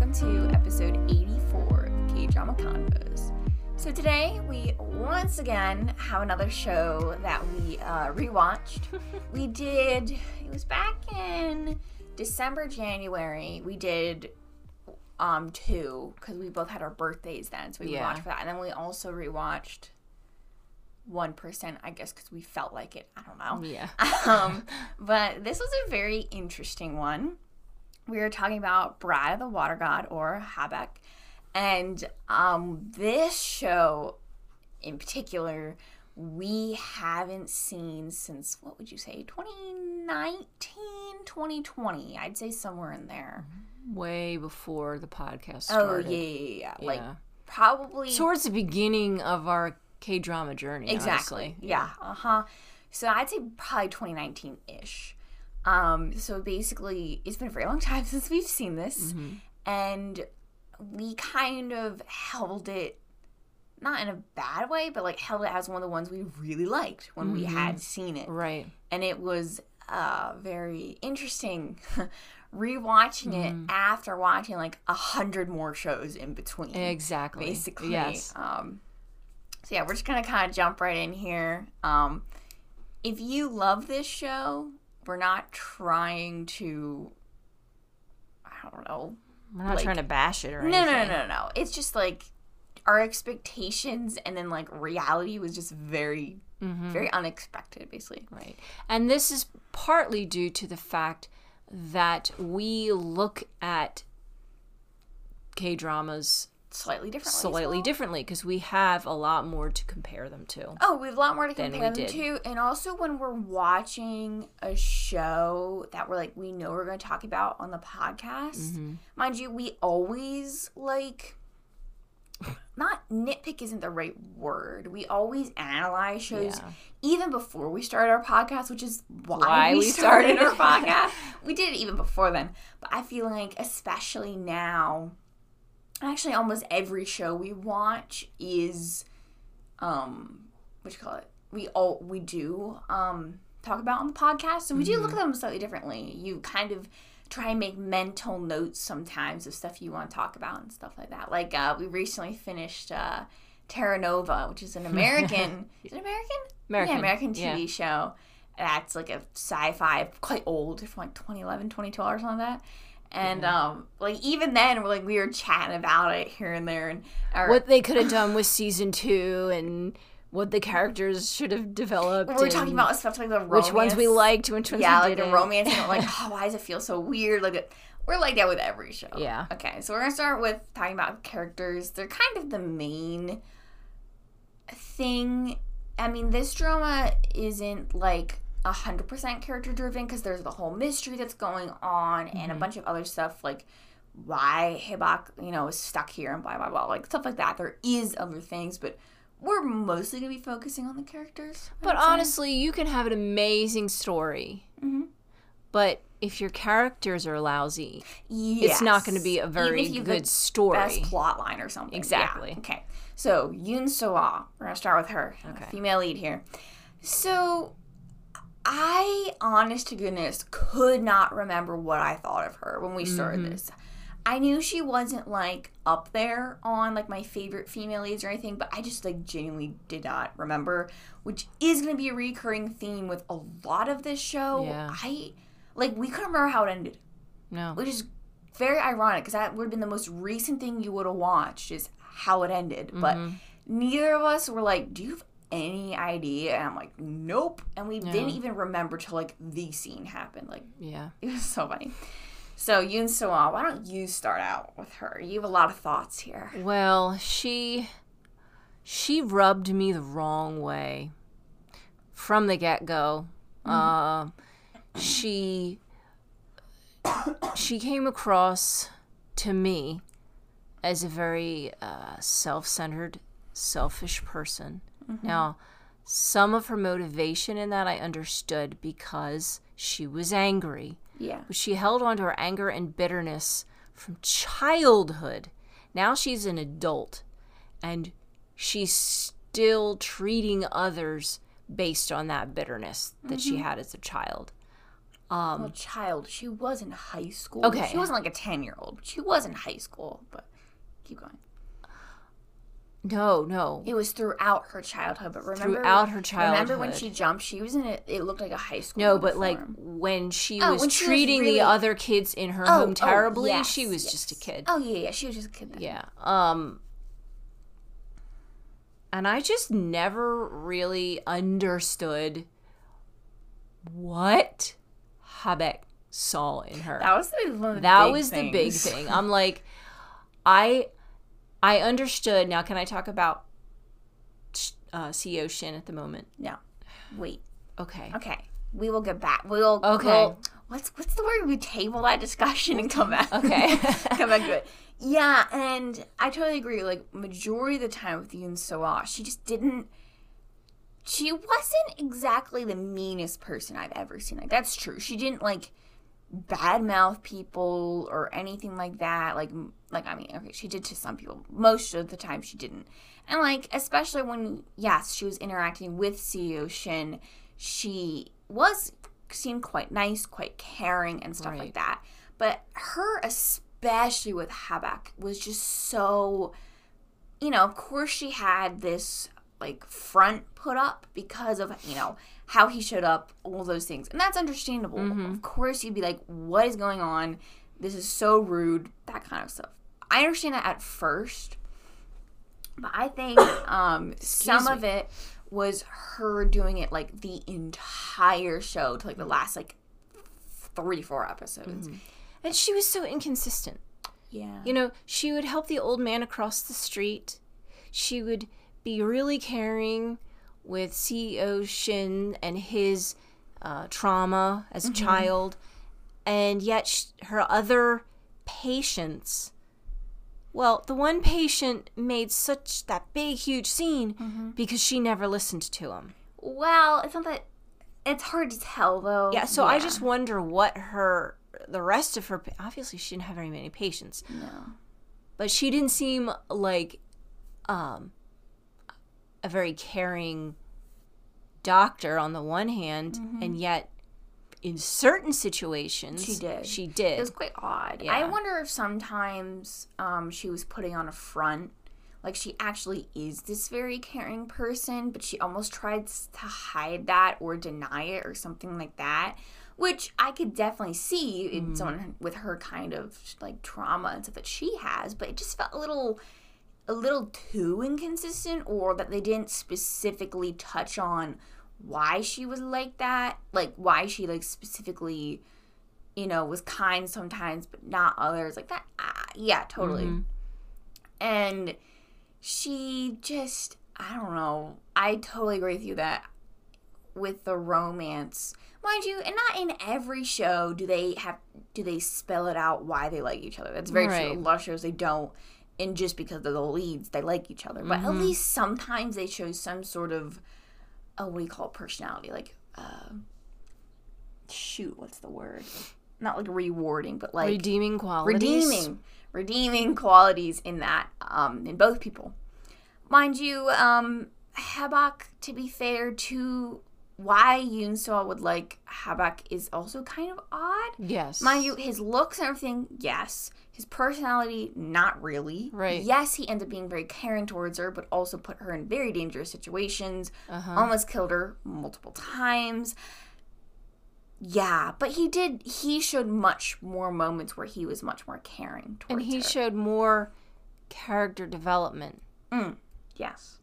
welcome to episode 84 of K-Drama Convos. So today we once again have another show that we rewatched. It was back in December, January. We did two, because we both had our birthdays then, so we rewatched for that. And then we also rewatched 1%, I guess, because we felt like it. I don't know. Yeah. But this was a very interesting one. We were talking about Bride of the Water God, or Habak. And this show, in particular, we haven't seen since, what would you say, 2019, 2020? I'd say somewhere in there. Way before the podcast started. Oh, yeah. Like, probably... towards the beginning of our K-drama journey, exactly. honestly. Yeah. So I'd say probably 2019-ish. So basically, it's been a very long time since we've seen this, and we kind of held it, not in a bad way, but like held it as one of the ones we really liked when we had seen it. Right. And it was very interesting rewatching it after watching like 100 more shows in between. Exactly. Basically. Yes. So yeah, we're just gonna kind of jump right in here. If you love this show, we're not trying to, I don't know. We're not trying to bash it or No, anything. No. It's just like our expectations and then like reality was just very, very unexpected, basically. Right. And this is partly due to the fact that we look at K-dramas Slightly differently. slightly differently because we have a lot more to compare them to. Oh, we have a lot more to than compare we them did. to. And also when we're watching a show that we know we're going to talk about on the podcast, mind you, we always not nitpick isn't the right word. We always analyze shows even before we start our podcast, which is why we started our podcast. We did it even before then. But I feel like especially now, actually almost every show we watch is we do talk about on the podcast. So we do look at them slightly differently. You kind of try and make mental notes sometimes of stuff you want to talk about and stuff like that. Like we recently finished Terra Nova, which is an American is it American? American. Yeah, American TV show. That's like a sci-fi, quite old, from like 2011, 2012 or something like that. And even then we were chatting about it here and there, and what they could have done with season 2 and what the characters should have developed. We're talking about stuff like the romance. Which ones we liked, which ones we didn't. The romance, and why does it feel so weird? We're like that with every show. Yeah. Okay, so we're gonna start with talking about characters. They're kind of the main thing. I mean, this drama isn't 100% character driven because there's the whole mystery that's going on and a bunch of other stuff like why Habak, is stuck here and blah blah blah, stuff like that. There is other things, but we're mostly gonna be focusing on the characters. But honestly, you can have an amazing story, but if your characters are lousy, it's not going to be a very good story. Best plot line or something. Exactly. Yeah. Okay. So Yoon So-ah, we're gonna start with her, female lead here. So I, honest to goodness, could not remember what I thought of her when we started this. I knew she wasn't, up there on, my favorite female leads or anything, but I just, genuinely did not remember, which is going to be a recurring theme with a lot of this show. Yeah. We couldn't remember how it ended. No. Which is very ironic, because that would have been the most recent thing you would have watched, is how it ended. But neither of us were do you have any idea? And I'm like, nope. And we didn't even remember till the scene happened. It was so funny. So Yoon So-ah, why don't you start out with her? You have a lot of thoughts here. Well, she rubbed me the wrong way from the get-go. She came across to me as a very self-centered, selfish person. Now, some of her motivation in that I understood because she was angry. Yeah. But she held on to her anger and bitterness from childhood. Now she's an adult, and she's still treating others based on that bitterness that she had as a child. Well, child, she was in high school. Okay. She wasn't like a 10-year-old. She was in high school, but keep going. No. It was throughout her childhood, but remember... Throughout her childhood. Remember when she jumped, she was in it, it looked like a high school No, uniform. but like when she was when she was treating really- the other kids in her home terribly, yes, she was yes. just a kid. Oh, yeah, she was just a kid then. Yeah. And I just never really understood what Habak saw in her. That was the big thing. I'm like, I understood. Now, can I talk about CEO Shin at the moment? No. Wait. Okay. Okay. We will get back. Okay. What's the word? We table that discussion and come back. Okay. Come back to it. Yeah, and I totally agree. Like, majority of the time with Yoon So-ah, she wasn't exactly the meanest person I've ever seen. Like, that's true. She didn't, like, badmouth people or anything like that. Like, I mean, okay, she did to some people. Most of the time she didn't. And, like, especially when, yes, she was interacting with CEO Shin, she seemed quite nice, quite caring and stuff like that. But her, especially with Habak, was just so, of course she had this, like, front put up because of, how he showed up, all those things. And that's understandable. Mm-hmm. Of course you'd be like, what is going on? This is so rude, that kind of stuff. I understand that at first, but I think some of it was her doing it, like, the entire show to, like, the last, like, 3-4 episodes. Mm-hmm. And she was so inconsistent. Yeah. She would help the old man across the street. She would be really caring with CEO Shin and his trauma as a child. And yet her other patients... Well, the one patient made such that big, huge scene because she never listened to him. Well, it's not that... It's hard to tell, though. Yeah, so I just wonder what the rest of her... Obviously, she didn't have very many patients. No. But she didn't seem like a very caring doctor on the one hand, and yet in certain situations she did. It was quite odd. Yeah. I wonder if sometimes she was putting on a front, like she actually is this very caring person, but she almost tried to hide that or deny it or something like that, which I could definitely see in someone with her kind of like trauma and stuff that she has, but it just felt a little too inconsistent, or that they didn't specifically touch on why she was like that, like why she like specifically, was kind sometimes but not others, like that. Yeah, totally. And she just, I don't know, I totally agree with you that with the romance, mind you, and not in every show do they spell it out why they like each other. That's very true. A lot of shows they don't, and just because they're the leads they like each other, but at least sometimes they show some sort of what do you call it, personality, like what's the word, not like rewarding, but like redeeming qualities. Redeeming qualities in that, in both people. Mind you, Habak, to be fair to why Yoon So would like Habak, is also kind of odd. Yes. Mind you, his looks and everything, yes. His personality, not really. Right. Yes, he ends up being very caring towards her, but also put her in very dangerous situations. Almost killed her multiple times. Yeah, but he showed much more moments where he was much more caring towards her. And he showed more character development. Yes.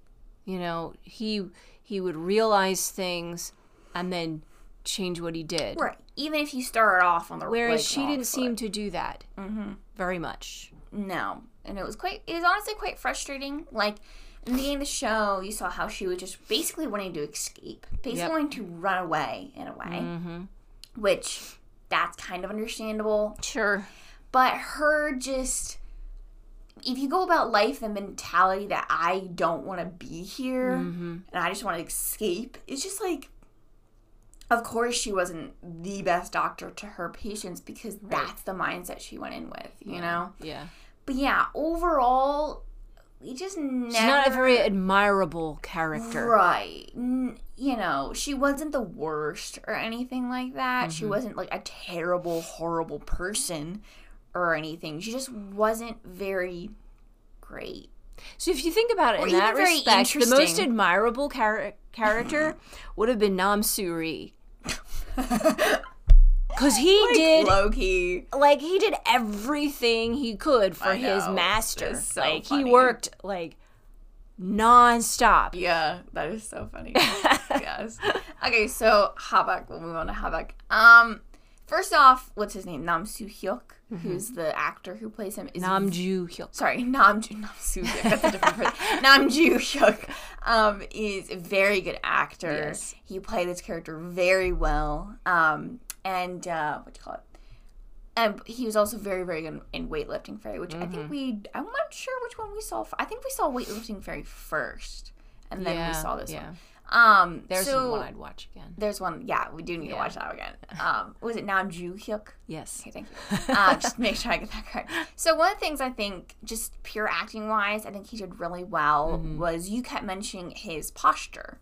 He would realize things and then change what he did. Right. Even if you started off on the whereas she didn't seem to do that very much. No. And it was honestly quite frustrating. Like, in the beginning of the show, you saw how she was just basically wanting to escape. Basically wanting to run away, in a way. Which, that's kind of understandable. Sure. But her just... If you go about life, the mentality that I don't want to be here and I just want to escape, it's just like... Of course she wasn't the best doctor to her patients because that's the mindset she went in with, you know? Yeah. But yeah, overall, we just never... She's not a very admirable character. Right. you know, she wasn't the worst or anything like that. She wasn't like a terrible, horrible person or anything. She just wasn't very great. So if you think about it in that respect, the most admirable character would have been Nam Soo-ri. Because he did low-key. Like, he did everything he could for his master. So like, funny. he worked, like, non-stop. Yeah, that is so funny. Yes. Okay, so Habak. We'll move on to Habak. First off, what's his name? Nam Soo-hyuk, who's the actor who plays him. Nam Joo-hyuk. Sorry, Nam Soo-hyuk. That's a different person. Nam Joo-hyuk is a very good actor. Yes. He played this character very well. And what do you call it? And he was also very, very good in Weightlifting Fairy, which I think I'm not sure which one we saw. I think we saw Weightlifting Fairy first, and then we saw this one. There's one I'd watch again. There's one, we do need to watch that again. Was it Nam Joo-hyuk? Yes. Okay, thank you. Just make sure I get that correct. So one of the things I think, just pure acting wise, I think he did really well was you kept mentioning his posture.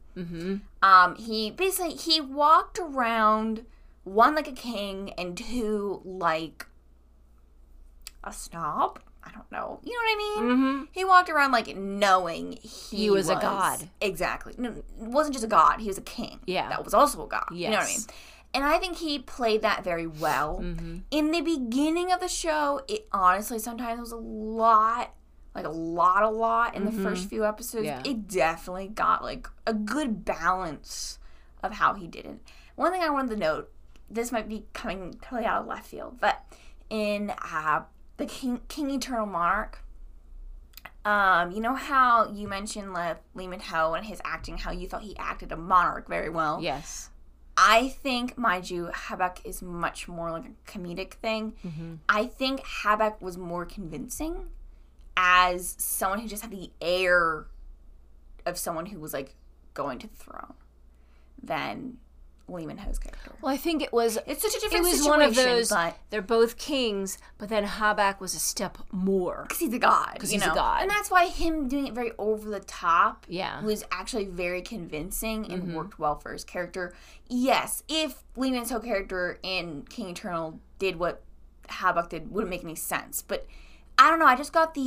He walked around, one like a king and two like a snob. I don't know. You know what I mean? He walked around like knowing he was a god. Exactly. No, it wasn't just a god. He was a king. Yeah. That was also a god. Yes. You know what I mean? And I think he played that very well. In the beginning of the show, it honestly sometimes was a lot in the first few episodes. Yeah. It definitely got like a good balance of how he did it. One thing I wanted to note, this might be coming totally out of left field, but in the King Eternal Monarch, you know how you mentioned Lee Min-ho and his acting, how you thought he acted a monarch very well? Yes. I think, mind you, Habak is much more like a comedic thing. I think Habak was more convincing as someone who just had the air of someone who was like going to the throne than Lee Min-ho's character. Well, I think it's such a different situation. One of those, but they're both kings, but then Habak was a step more. because he's a god. Because he's a god. And that's why him doing it very over the top Yeah. was actually very convincing and worked well for his character. Yes, if Lee Min-ho's character in King Eternal did what Habak did, wouldn't make any sense. But I don't know, I just got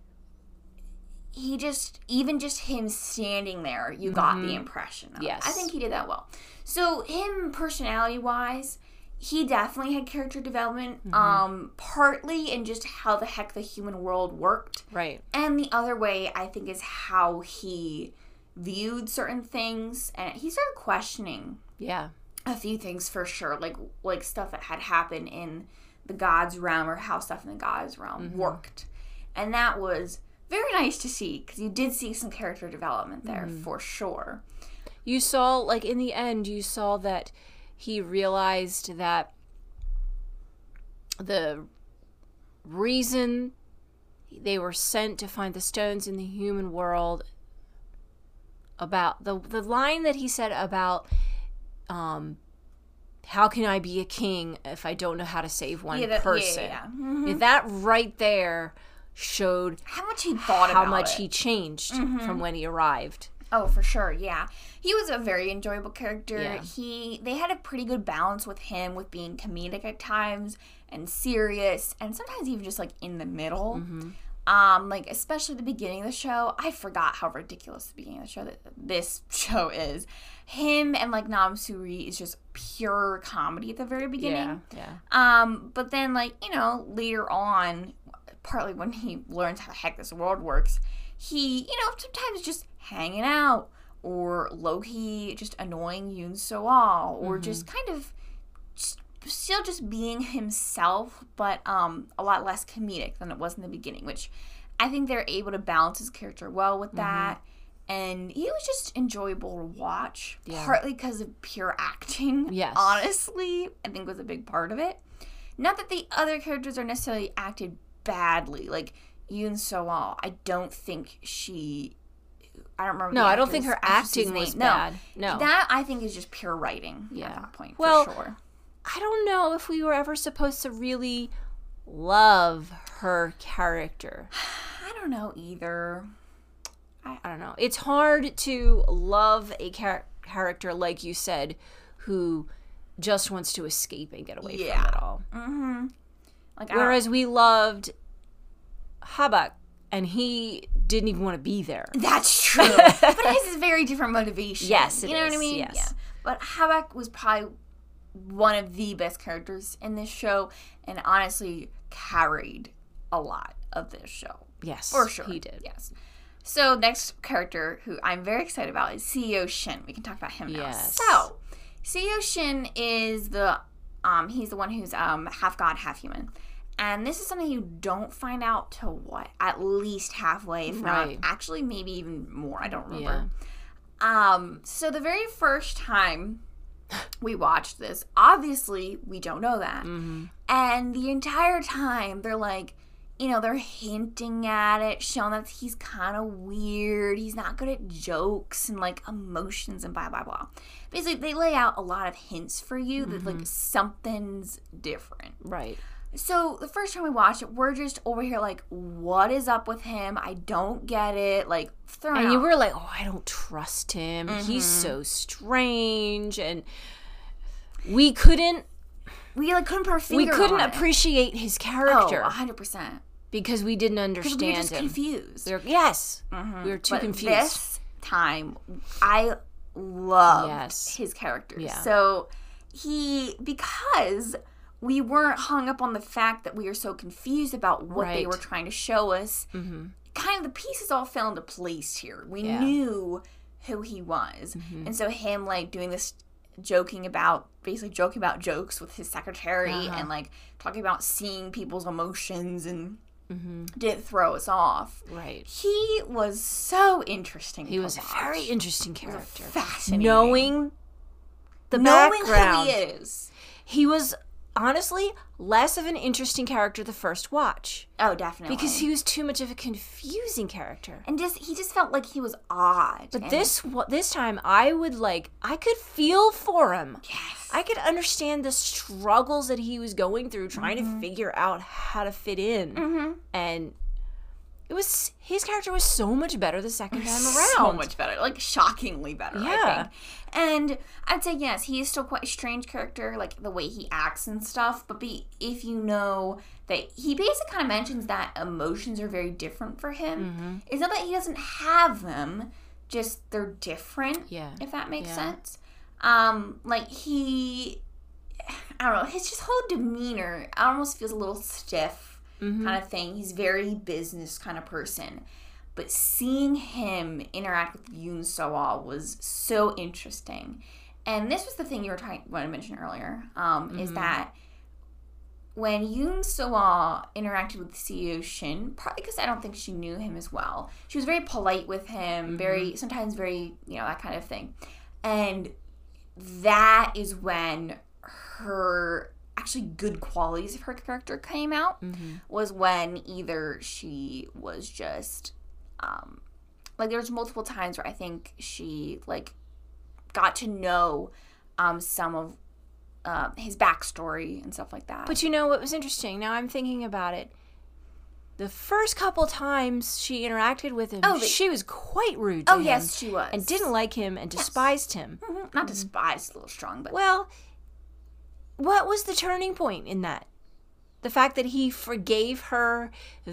even just him standing there, you got the impression of. Yes. I think he did that well. So him, personality-wise, he definitely had character development, partly in just how the heck the human world worked. Right. And the other way, I think, is how he viewed certain things. And he started questioning Yeah. a few things for sure, like stuff that had happened in the God's realm or how stuff in the God's realm worked. And that was very nice to see, because you did see some character development there for sure. You saw, like, in the end, you saw that he realized that the reason they were sent to find the stones in the human world, about the line that he said about how can I be a king if I don't know how to save one person? Yeah. That right there showed How much he thought how about much it. he changed from when he arrived. Oh, for sure, yeah. He was a very enjoyable character. Yeah. They had a pretty good balance with him, with being comedic at times and serious, and sometimes even just like in the middle. Like especially the beginning of the show, I forgot how ridiculous the beginning of the show that this show is. Him and like Nam Soo-ri is just pure comedy at the very beginning. Yeah. But then like, you know, later on, partly when he learns how the heck this world works, he, you know, sometimes just hanging out or low-key just annoying Yoon So-ah or just kind of still just being himself, but a lot less comedic than it was in the beginning, which I think they're able to balance his character well with that. And he was just enjoyable to watch, partly because of pure acting. Yes. Honestly, I think was a big part of it. Not that the other characters are necessarily acted badly. Like Yoon So-ah, I don't think she... I don't remember. No, I don't think her acting was bad. No. That I think is just pure writing at that point, well, for sure. I don't know if we were ever supposed to really love her character. I don't know either. I don't know. It's hard to love a character, like you said, who just wants to escape and get away from it all. Mm-hmm. Like, whereas we loved Habak, and he didn't even want to be there. That's true. But his is very different motivation. Yes, you know what I mean? Yes. Yeah. But Habak was probably one of the best characters in this show, and honestly carried a lot of this show. Yes, for sure. He did. Yes. So next character who I'm very excited about is CEO Shin. We can talk about him now. Yes. So CEO Shin is he's the one who's half god, half human. And this is something you don't find out till at least halfway, if not actually maybe even more. I don't remember. Yeah. So the very first time we watched this, obviously we don't know that. Mm-hmm. And the entire time they're like, they're hinting at it, showing that he's kind of weird. He's not good at jokes and like emotions and blah, blah, blah. Basically, they lay out a lot of hints for you that like something's different. Right. So the first time we watched it, we're just over here like, what is up with him? I don't get it. Like, and you were like, oh, I don't trust him. Mm-hmm. He's so strange. And we couldn't put our finger on it. We couldn't appreciate his character. Oh, 100%. Because we didn't understand him. We were just confused. Yes. Mm-hmm. We were too confused. This time, I loved his character. Yeah. So because we weren't hung up on the fact that we were so confused about what they were trying to show us, kind of the pieces all fell into place here. We knew who he was. Mm-hmm. And so him like doing this joking about jokes with his secretary and like talking about seeing people's emotions and didn't throw us off. Right. He was so interesting. He was a very interesting character. Fascinating. Knowing background. Who he is. He was honestly less of an interesting character the first watch. Oh, definitely. Because he was too much of a confusing character. And he just felt like he was odd. But this time I could feel for him. Yes. I could understand the struggles that he was going through trying to figure out how to fit in. Mm-hmm. And his character was so much better the second time around. So much better. Like, shockingly better, I think. And I'd say, yes, he is still quite a strange character, like, the way he acts and stuff. But if you know that he basically kind of mentions that emotions are very different for him. Mm-hmm. It's not that he doesn't have them, just they're different, if that makes sense. Like, I don't know, his just whole demeanor almost feels a little stiff. Mm-hmm. Kind of thing. He's very business kind of person. But seeing him interact with Yoon So-ah was so interesting. And this was the thing you were trying to mention earlier, is that when Yoon So-ah interacted with CEO Shin, probably because I don't think she knew him as well, she was very polite with him, sometimes very, that kind of thing. And that is when her actually good qualities of her character came out, was when either she was just like, there's multiple times where I think she like got to know some of his backstory and stuff like that. But what was interesting, now I'm thinking about it, the first couple times she interacted with him, she was quite rude to him. Oh, yes, she was. And didn't like him and despised him. Mm-hmm. Not despised, a little strong, but... Well, what was the turning point in that? The fact that he forgave her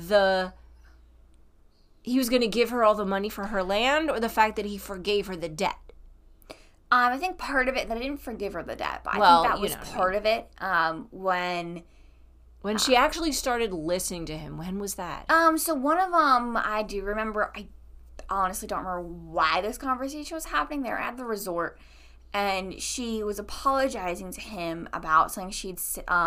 he was going to give her all the money for her land, or the fact that he forgave her the debt? I think part of it, that I didn't forgive her the debt, but I think that was part of it. When she actually started listening to him, when was that? So one of them, I do remember, I honestly don't remember why this conversation was happening. They were at the resort, and she was apologizing to him about something she'd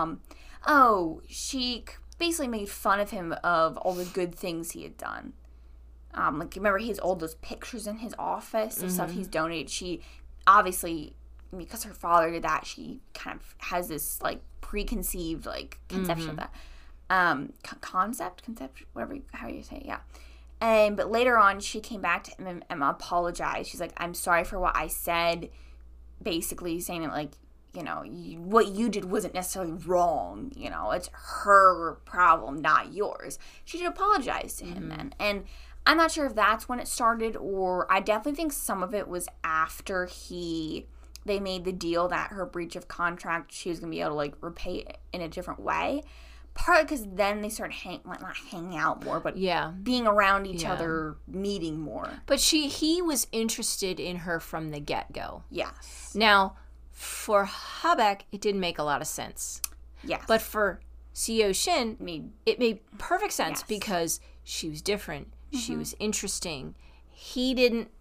she basically made fun of him of all the good things he had done. Like, remember those pictures in his office of stuff he's donated. She obviously, because her father did that, she kind of has this like preconceived like conception of that concept, how you say it, yeah. But later on, she came back to him and apologized. She's like, I'm sorry for what I said, basically saying that, like, what you did wasn't necessarily wrong. It's her problem, not yours. She did apologize to him then. And I'm not sure if that's when it started, or I definitely think some of it was after they made the deal that her breach of contract, she was going to be able to, like, repay it in a different way. Partly because then they started not hanging out more, but being around each other, meeting more. But he was interested in her from the get-go. Yes. Now, for Habak, it didn't make a lot of sense. Yes. But for Seo Shin, it made perfect sense because she was different. She was interesting. He didn't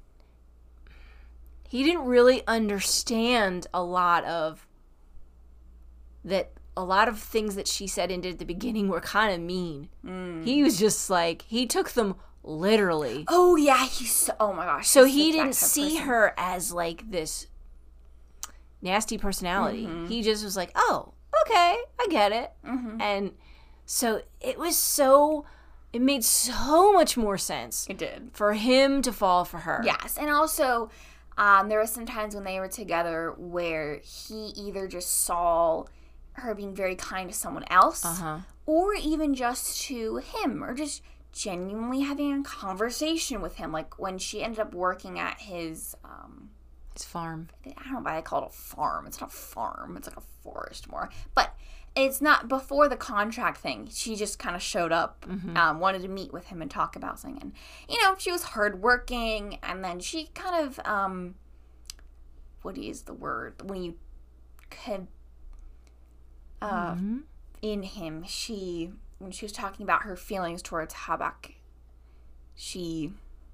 really understand a lot of things that she said and did at the beginning were kind of mean. He was just like, he took them literally. Oh, yeah. Oh, my gosh. So he didn't see her as, like, this nasty personality. He just was like, oh, okay, I get it. And so it made so much more sense. It did. For him to fall for her. Yes. And also, there were some times when they were together where he either just saw her being very kind to someone else, or even just to him, or just genuinely having a conversation with him. Like when she ended up working at his farm. I don't know why they call it a farm. It's not a farm. It's like a forest more. But it's not before the contract thing. She just kind of showed up, wanted to meet with him and talk about something. And, you know, she was hardworking. And then she kind of, what is the word? When you could, in him, when she was talking about her feelings towards Habak, she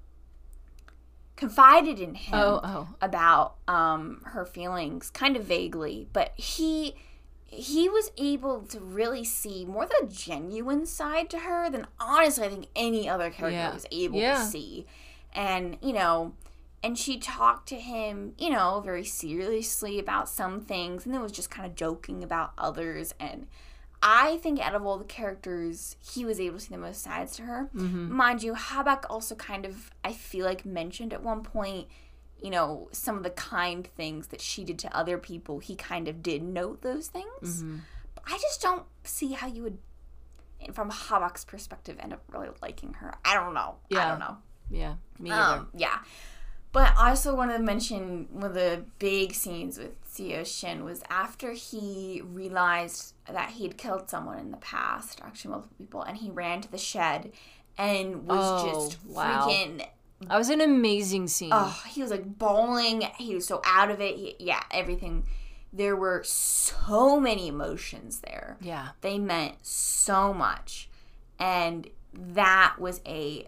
confided in him about her feelings, kind of vaguely, but he was able to really see more the genuine side to her than honestly I think any other character was able to see. And, you know, and she talked to him, you know, very seriously about some things, and then was just kind of joking about others. And I think out of all the characters, he was able to see the most sides to her. Mind you, Habak also kind of, I feel like, mentioned at one point, you know, some of the kind things that she did to other people. He kind of did note those things. But I just don't see how you would, from Habak's perspective, end up really liking her. I don't know. I don't know. Yeah, me either. Yeah. But I also wanted to mention one of the big scenes with Seo Shin was after he realized that he had killed someone in the past, actually multiple people, and he ran to the shed and was freaking... That was an amazing scene. Oh, he was like bawling. He was so out of it. Everything. There were so many emotions there. Yeah. They meant so much. And that was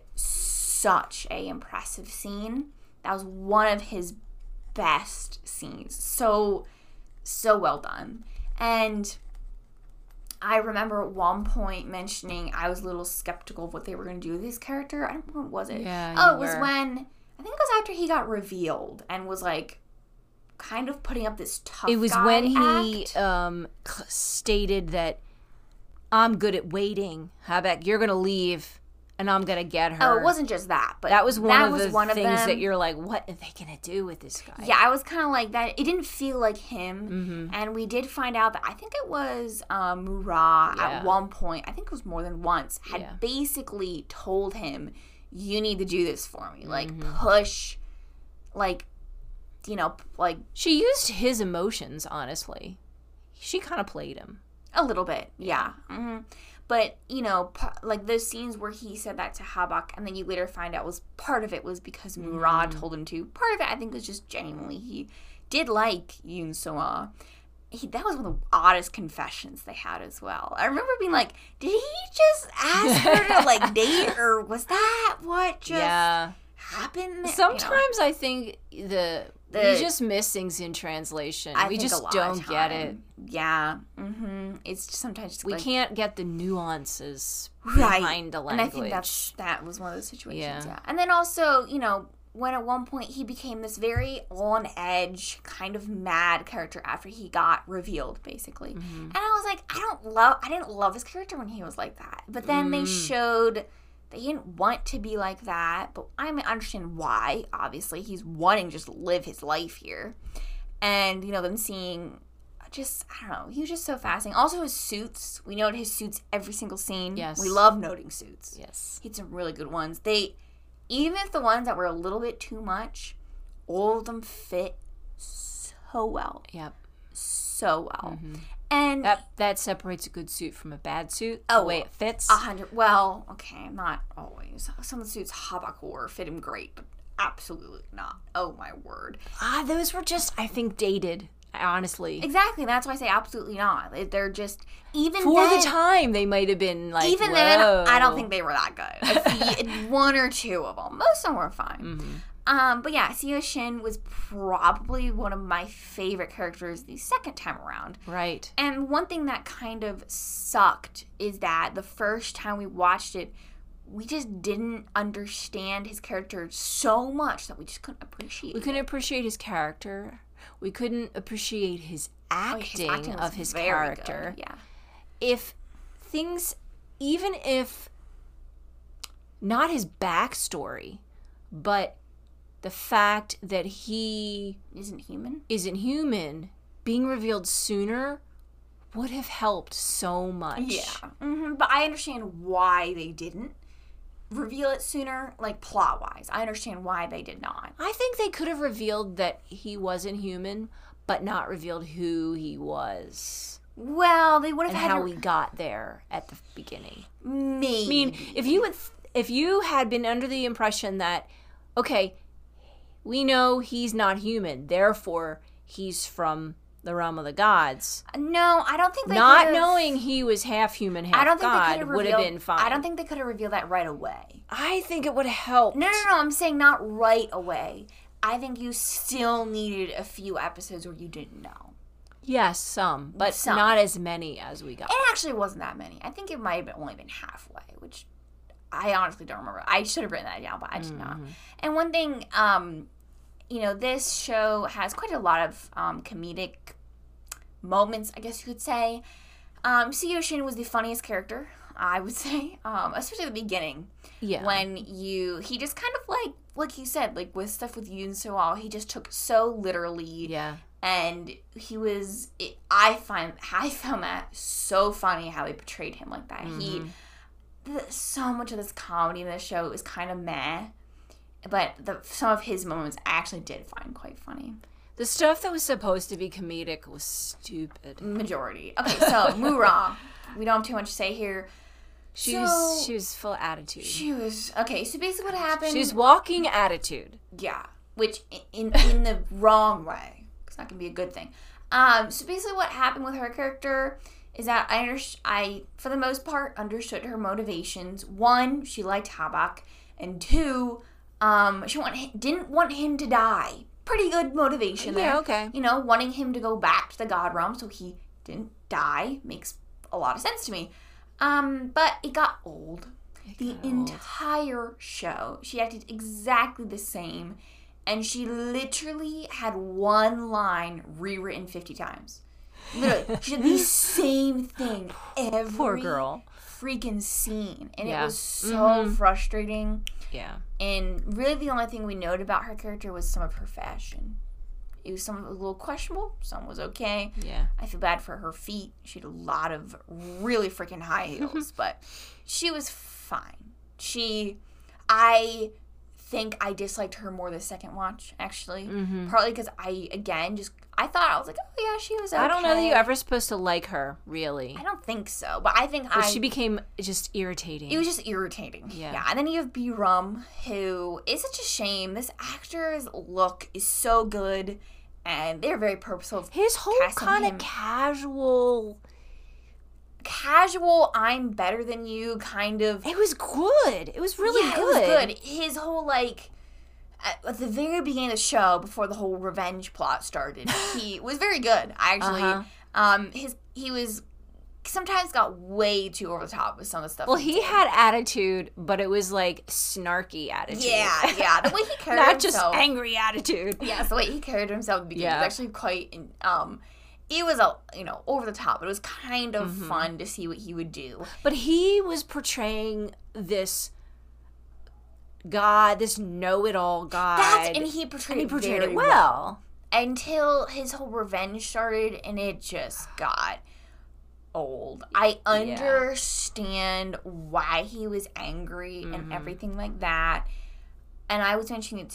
such a impressive scene. That was one of his best scenes. So well done. And I remember at one point mentioning I was a little skeptical of what they were going to do with his character. I don't know, what was it? Yeah, it was when, I think it was after he got revealed and was like kind of putting up this tough guy It was when he stated that I'm good at waiting. Habak, you're going to leave and I'm going to get her. Oh, it wasn't just that. But that was one of the things them. that you're like, what are they going to do with this guy? Yeah, I was kind of like that. It didn't feel like him. And we did find out that I think it was Murrah at one point, I think it was more than once, had basically told him, you need to do this for me. Like, push, like, you know, like... She used his emotions, honestly. She kind of played him. A little bit, yeah. But, you know, like those scenes where he said that to Habak, and then you later find out part of it was because Murrah told him to. Part of it, I think, was just genuinely he did like Yoon So-ah. That was one of the oddest confessions they had as well. I remember being like, did he just ask her to, like, date, or was that what just happened? Sometimes I think we just miss things in translation. We just don't get it. Yeah. It's just sometimes we can't get the nuances behind the language. And I think that was one of those situations. Yeah. And then also, you know, when at one point he became this very on edge, kind of mad character after he got revealed, basically. And I was like, I didn't love his character when he was like that. But then they showed that he didn't want to be like that, but I understand why. Obviously, he's wanting to just live his life here. And, you know, them seeing just, I don't know, he was just so fascinating. Also, his suits. We noted his suits every single scene. Yes. We love noting suits. Yes. He had some really good ones. even if the ones that were a little bit too much, all of them fit so well. Yep. So well. And that separates a good suit from a bad suit. Oh, the way it fits. 100. Well, okay, not always. Some of the suits Habak wore fit him great, but absolutely not. Oh my word. Those were just, I think, dated. Honestly, Exactly. That's why I say absolutely not. They're just even for then, the time they might have been like. Even whoa. then, I don't think they were that good. One or two of them. Most of them were fine. But yeah, Seo Shin was probably one of my favorite characters the second time around. Right. And one thing that kind of sucked is that the first time we watched it, we just didn't understand his character so much that we just couldn't appreciate it. We couldn't appreciate his character. We couldn't appreciate his acting of his character. Good. Yeah. If things, even if not his backstory, but the fact that he isn't human being revealed sooner would have helped so much. Yeah. But I understand why they didn't reveal it sooner, like plot-wise. I understand why they did not. I think they could have revealed that he wasn't human, but not revealed who he was. Well, they would have and had how we got there at the beginning. Maybe. I mean, if you had been under the impression that, okay, we know he's not human, therefore he's from the realm of the gods. No, I don't think they not knowing he was half human, half I don't think god would have been fine. I don't think they could have revealed that right away. I think it would have helped. No, I'm saying not right away. I think you still needed a few episodes where you didn't know. Yes, some, but not as many as we got. It actually wasn't that many. I think it might have only been halfway, which I honestly don't remember. I should have written that down, but I did not. And one thing, this show has quite a lot of comedic moments, I guess you could say. Seo Shin was the funniest character, I would say, especially at the beginning. Yeah. When he just kind of like you said, like with stuff with Yoon So-al, he just took so literally. Yeah. And I found that so funny how they portrayed him like that. So much of this comedy in this show is kind of meh, but some of his moments I actually did find quite funny. The stuff that was supposed to be comedic was stupid. Majority. Okay, so Mura, we don't have too much to say here. She was full of attitude. She was okay. So basically, what happened? She's walking attitude. Yeah, which in the wrong way. It's not gonna be a good thing. So basically, what happened with her character is that I for the most part understood her motivations. One, she liked Habak, and two, she didn't want him to die. Pretty good motivation there. Yeah, okay. Wanting him to go back to the God realm so he didn't die makes a lot of sense to me. But it got old. The entire show, she acted exactly the same, and she literally had one line rewritten 50 times. Literally, she did the same thing every Poor girl. freaking scene, and it was so frustrating. Yeah. And really the only thing we noted about her character was some of her fashion. It was some a little questionable, some was okay. Yeah. I feel bad for her feet. She had a lot of really freaking high heels, but she was fine. I think I disliked her more the second watch, actually. Partly because I thought, I was like, oh yeah, she was okay. I don't know that you're ever supposed to like her, really. I don't think so, but I think she became just irritating. It was just irritating. Yeah. And then you have B-Rum, who is such a shame. This actor's look is so good, and they're very purposeful. His whole kind of casual, I'm better than you kind of. It was good. It was really good. It was good. His whole, at the very beginning of the show, before the whole revenge plot started, he was very good, actually. He was sometimes got way too over the top with some of the stuff. Well, he had attitude, but it was snarky attitude. Yeah. The way he carried Not himself. Not just angry attitude. Yes, the way he carried himself at the beginning was actually quite, it was, over the top, but it was kind of fun to see what he would do. But he was portraying this God, this know-it-all God. And he portrayed it very well. Until his whole revenge started, and it just got old. I understand why he was angry and everything like that. and I was mentioning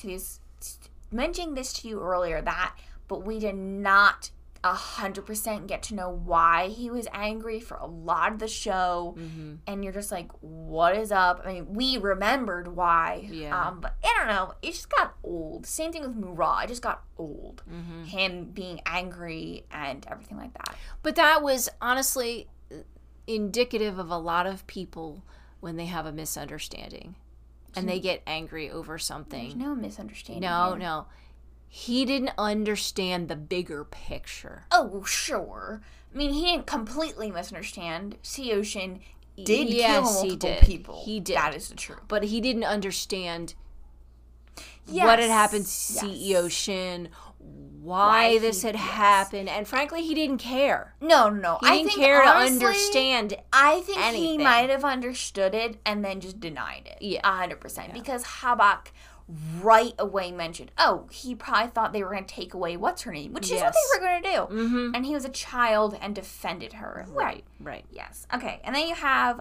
this to you earlier, but we did not 100% get to know why he was angry for a lot of the show, and you're just like, what is up? I mean, we remembered why, but I don't know, it just got old. Same thing with Murat, it just got old, him being angry and everything like that. But that was honestly indicative of a lot of people when they have a misunderstanding and they get angry over something. There's no misunderstanding. No. He didn't understand the bigger picture. Oh, sure. I mean, he didn't completely misunderstand. Sea Ocean did kill multiple people. He did. That is the truth. But he didn't understand what had happened to Sea Ocean, why this had happened, and frankly, he didn't care. No. He didn't care honestly, to understand I think anything. He might have understood it and then just denied it. Yeah. 100%. Yeah. Because Habak right away mentioned, he probably thought they were going to take away what's her name, which is what they were going to do. And he was a child and defended her. Right. Yes. Okay. And then you have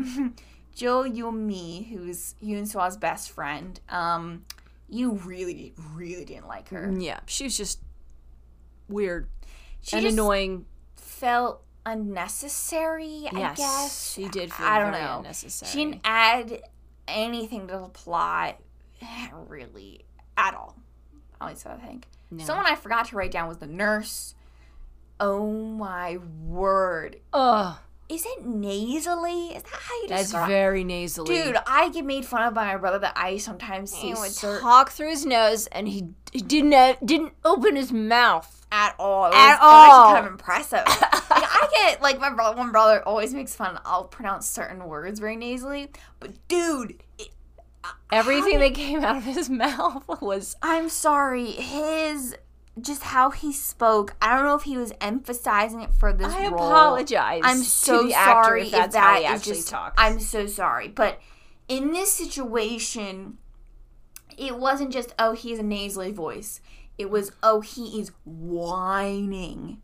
Jo Yeon-mi, who's Yoon Swa's best friend. You really, really didn't like her. Yeah. She was just weird and just annoying. Felt unnecessary, I guess. She did feel very unnecessary. She didn't add anything to the plot, really, at all. At least I think. No. Someone I forgot to write down was the nurse. Oh my word. Ugh. Is it nasally? Is that how you describe it? That's very nasally. Dude, I get made fun of by my brother that I sometimes say he would talk through his nose and he didn't open his mouth. At all. It was actually kind of impressive. I get, one brother always makes fun. I'll pronounce certain words very nasally. But, dude. Everything that came out of his mouth was... I'm sorry. Just how he spoke. I don't know if he was emphasizing it for this role. I apologize. I'm so sorry if that's how he actually talks. I'm so sorry. But in this situation, it wasn't just, he has a nasally voice. It was, he is whining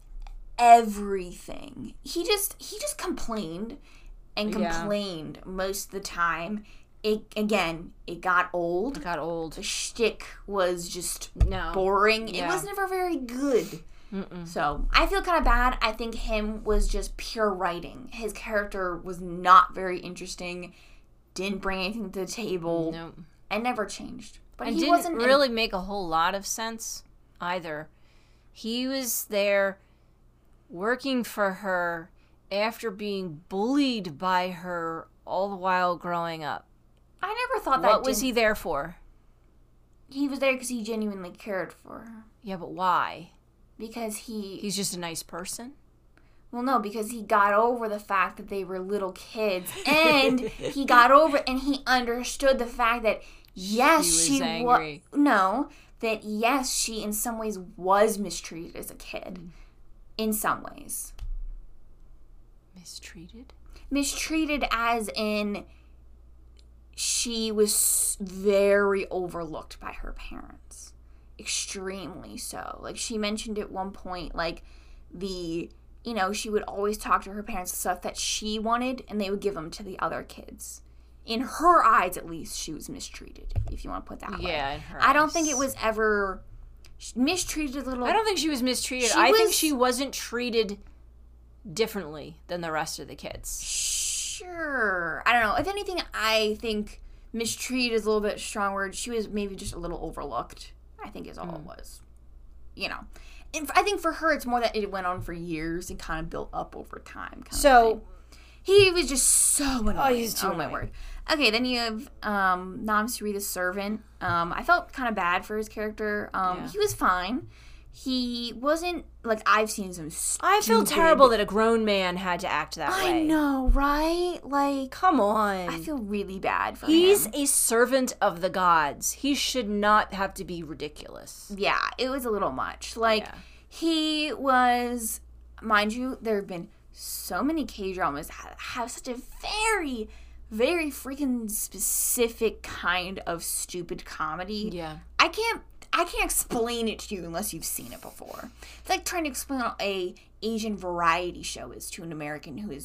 everything. He just complained and complained most of the time. It got old. It got old. The shtick was just boring. Yeah. It was never very good. So I feel kind of bad. I think him was just pure writing. His character was not very interesting. Didn't bring anything to the table. Nope. And never changed. But he didn't really make a whole lot of sense either. He was there working for her after being bullied by her all the while growing up. I never thought that. What was he there for? He was there because he genuinely cared for her. Yeah, but why? Because he's just a nice person? Well, no, because he got over the fact that they were little kids. And he got over and he understood the fact that, yes, she was angry. Yes, she in some ways was mistreated as a kid. In some ways. Mistreated? Mistreated as in she was very overlooked by her parents. Extremely so. Like, she mentioned at one point, she would always talk to her parents stuff that she wanted, and they would give them to the other kids. In her eyes, at least, she was mistreated, if you want to put that way. Yeah, in her eyes. I don't think it was ever mistreated a little. I don't think she was mistreated. I think she wasn't treated differently than the rest of the kids. Sure. I don't know. If anything, I think mistreated is a little bit strong word. She was maybe just a little overlooked, I think is all it was. And I think for her, it's more that it went on for years and kind of built up over time. He was just so annoying. Oh, he's too my word. Okay, then you have Nam Suri the servant. I felt kind of bad for his character. He was fine. He wasn't, I've seen some stupid... I feel terrible that a grown man had to act that way. I know, right? Come on. I feel really bad for him. He's a servant of the gods. He should not have to be ridiculous. Yeah, it was a little much. He was... Mind you, there have been so many K-dramas that have such a very, very freaking specific kind of stupid comedy. Yeah. I can't explain it to you unless you've seen it before. It's like trying to explain what a Asian variety show is to an American who has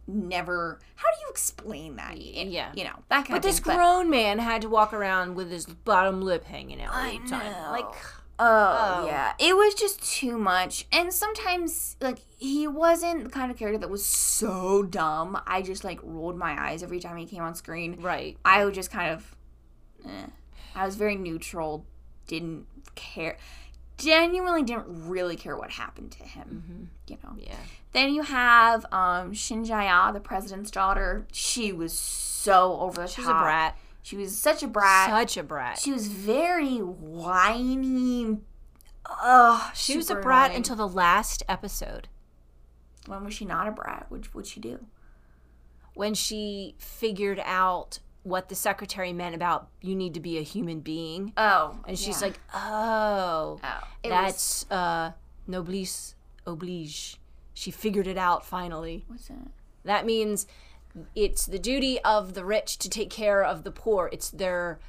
never. How do you explain that? Yeah. You know, that kind But of this thing. grown man had to walk around with his bottom lip hanging out all the time. know. Like, Oh, yeah. It was just too much. And sometimes, like, he wasn't the kind of character that was so dumb. I just, like, rolled my eyes every time he came on screen. right. I would just kind of, I was very neutral, didn't care. Genuinely didn't really care what happened to him, you know. Yeah. Then you have Shinjaya, the president's daughter. She was so over the top. She's a brat. She was such a brat. Such a brat. She was very whiny. She was a super brat annoying. until the last episode. When was she not a brat? What'd she do? When she figured out what the secretary meant about you need to be a human being. Oh. And she's yeah. like, oh, It that's noblesse oblige. She figured it out finally. What's that? That means it's the duty of the rich to take care of the poor. It's their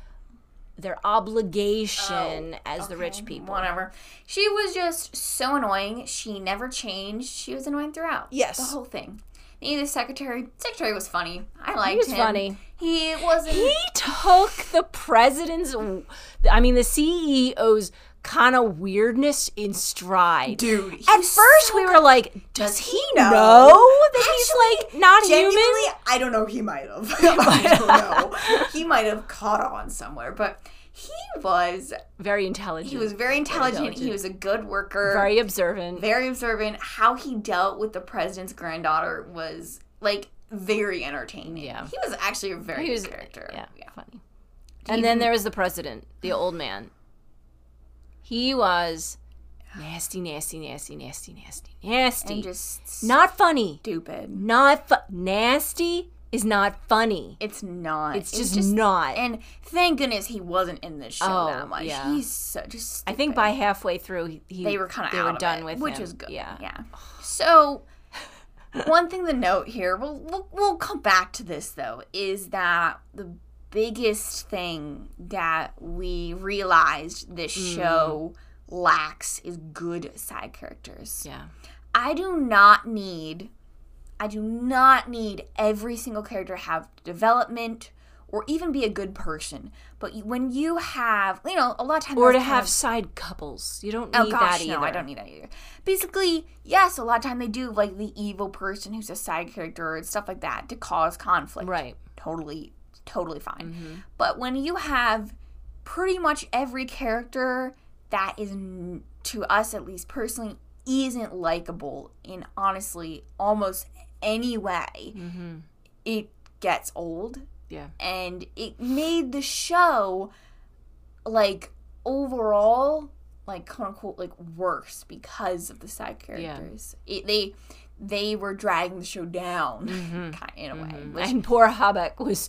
obligation as the rich people. Whatever. She was just so annoying. She never changed. She was annoying throughout. Yes. The whole thing. The secretary was funny. I liked him. was funny. He wasn't. He took the president's, I mean, the CEO's kind of weirdness in stride. Dude. At first, we were like, does he know that he's like not Genuinely, human? I don't know. He might have. I don't know. He might have caught on somewhere, but he was Very intelligent. He was very intelligent. He was a good worker. very observant. Very observant. How he dealt with the president's granddaughter was, like, very entertaining. Yeah. He was actually a very good character. Yeah, funny. And then there was the president, the old man. He was nasty, nasty, nasty, nasty, nasty, nasty. And just not funny. stupid. Nasty is not funny. It's not. It's just not. And thank goodness he wasn't in this show that much. yeah. He's so just stupid. I think by halfway through, they were kind of they out were of done it, with which him. was good. Yeah. So one thing to note here, we'll come back to this though, is that the biggest thing that we realized this show lacks is good side characters. Yeah. I do not need every single character to have development or even be a good person. But when you have, a lot of times... Or to have side couples. You don't need that either. No, I don't need that either. Basically, yes, a lot of time they do, like, the evil person who's a side character and stuff like that to cause conflict. Right. Totally fine. But when you have pretty much every character that is, to us at least personally, isn't likable in honestly almost any way, it gets old. Yeah. And it made the show, like, overall, like, quote unquote, like, worse because of the side characters. They were dragging the show down, kind of, in a way. Which, And poor Habak was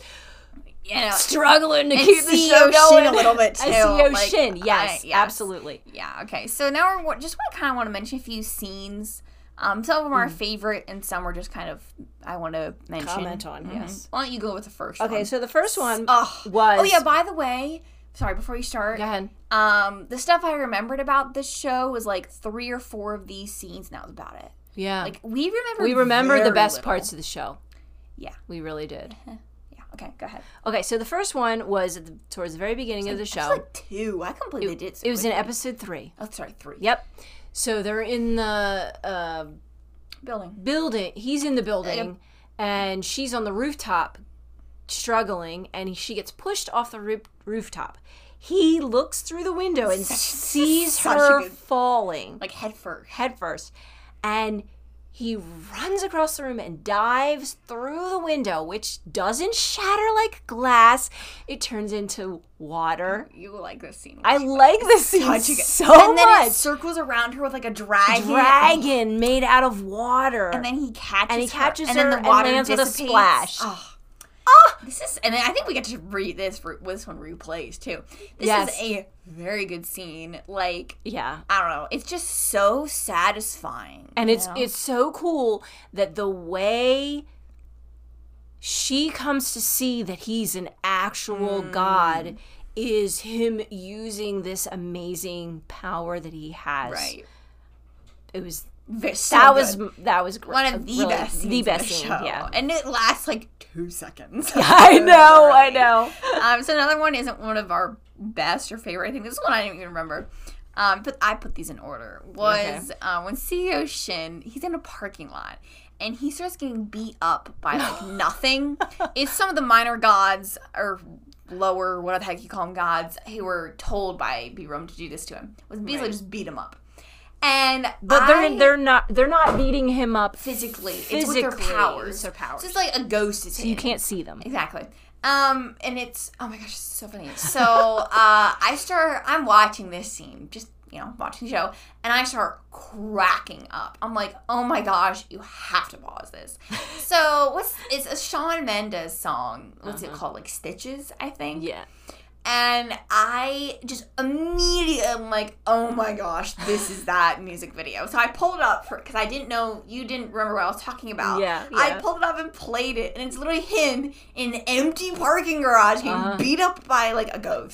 struggling to and keep the show CEO going Shin a little bit, too. CEO Like, Shin, yes, yes. absolutely. Yeah, okay. So now we're just kind of want to mention a few scenes. Some of them are favorite, and some are just kind of, I want to mention. Comment on, yes. Why don't you go with the first one? Okay, so the first one was... was... Oh, yeah, by the way, sorry, before you start. Go ahead. The stuff I remembered about this show was, like, 3 or 4 of these scenes, and that was about it. Yeah. Like, we remember the very best little. parts of the show. Yeah. We really did. Yeah, okay, go ahead. Okay, so the first one was towards the very beginning of the show. It was like 2. I completely did so It was in quickly. episode 3. Oh, sorry, 3. Yep. So they're in the building. He's in the building, and she's on the rooftop struggling, and she gets pushed off the rooftop. He looks through the window and sees her falling. Like head first. And he runs across the room and dives through the window, which doesn't shatter like glass. It turns into water. You like this scene. I like this scene so much. And then it circles around her with like a dragon made out of water. And then he catches her. And then the the water lands with a dissipates. splash. This is, and then I think we get to read this one replays too. This is a very good scene. Like, yeah, I don't know. It's just so satisfying. And it's so cool that the way she comes to see that he's an actual god is him using this amazing power that he has. Right. It was That was great. One of the best scenes the best of the scene, show. yeah. And it lasts like 2 seconds. I know. So another one isn't one of our best or favorite. I think this one I didn't even remember. But I put these in order. Was when CEO Shin, he's in a parking lot. And he starts getting beat up by, like, nothing. It's some of the minor gods, or lower, whatever the heck you call them, gods, who were told by B-Rome to do this to him. Was basically just beat him up. But they're not beating him up physically. It's with their powers. It's their powers. So it's like a ghost is so you can't see them. Exactly. And it's, oh my gosh, it's so funny. So I'm watching this scene, just, watching the show, and I start cracking up. I'm like, oh my gosh, you have to pause this. So it's a Shawn Mendes song. What's it called? Like Stitches, I think. Yeah. And I just immediately am like, oh my gosh, this is that music video. So I pulled it up because I didn't know, you didn't remember what I was talking about. Yeah. I pulled it up and played it, and it's literally him in an empty parking garage getting beat up by like a ghost.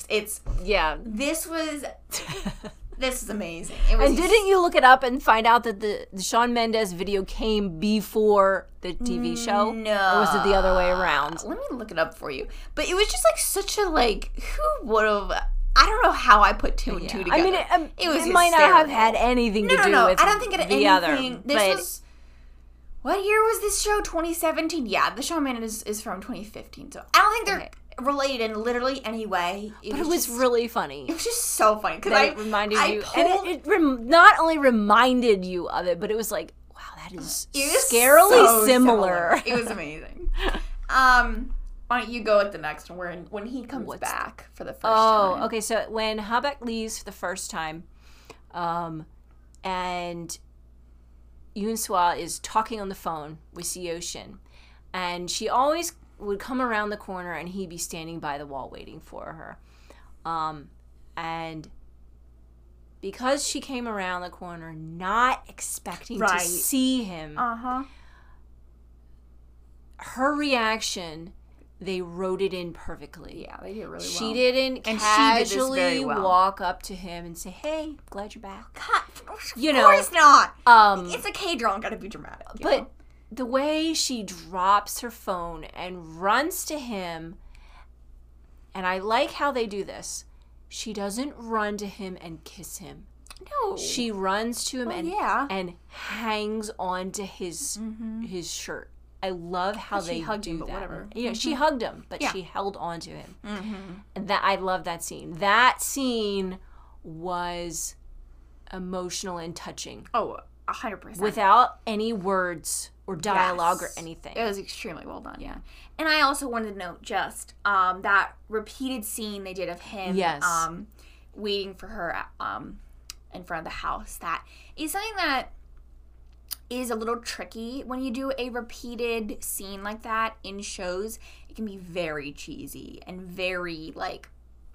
This is amazing. And didn't you look it up and find out that the Shawn Mendes video came before the TV show? No. Or was it the other way around? Let me look it up for you. But it was just like such a who would have... I don't know how I put two and two together. I mean, it might not have had anything to do with I don't think it had the anything. other. This was... What year was this show? 2017? Yeah, the Shawn Mendes is from 2015. So I don't think they're... related in literally any way. But it was really funny. It was just so funny because it reminded you, and it not only reminded you of it, but it was like, wow, that is scarily so similar. It was amazing. Why don't you go with the next one? When he comes back for the first time. Oh, okay. So when Habak leaves for the first time, and Yoon Swa is talking on the phone with Seo Shin, and she always would come around the corner and he'd be standing by the wall waiting for her. And because she came around the corner not expecting to see him, her reaction, they wrote it in perfectly. Yeah, they did really well. She didn't casually walk up to him and say, hey, glad you're back. God, of course not. It's a K-drama, gotta be dramatic. But the way she drops her phone and runs to him, and I like how they do this. She doesn't run to him and kiss him. No. She runs to him and hangs onto his shirt. I love how they hugged do him, but that. whatever. She hugged him, but she held onto him. And I love that scene. That scene was emotional and touching. Oh, 100%. Without any words or dialogue or anything. It was extremely well done. Yeah. And I also wanted to note just that repeated scene they did of him waiting for her in front of the house. That is something that is a little tricky when you do a repeated scene like that in shows. It can be very cheesy and very like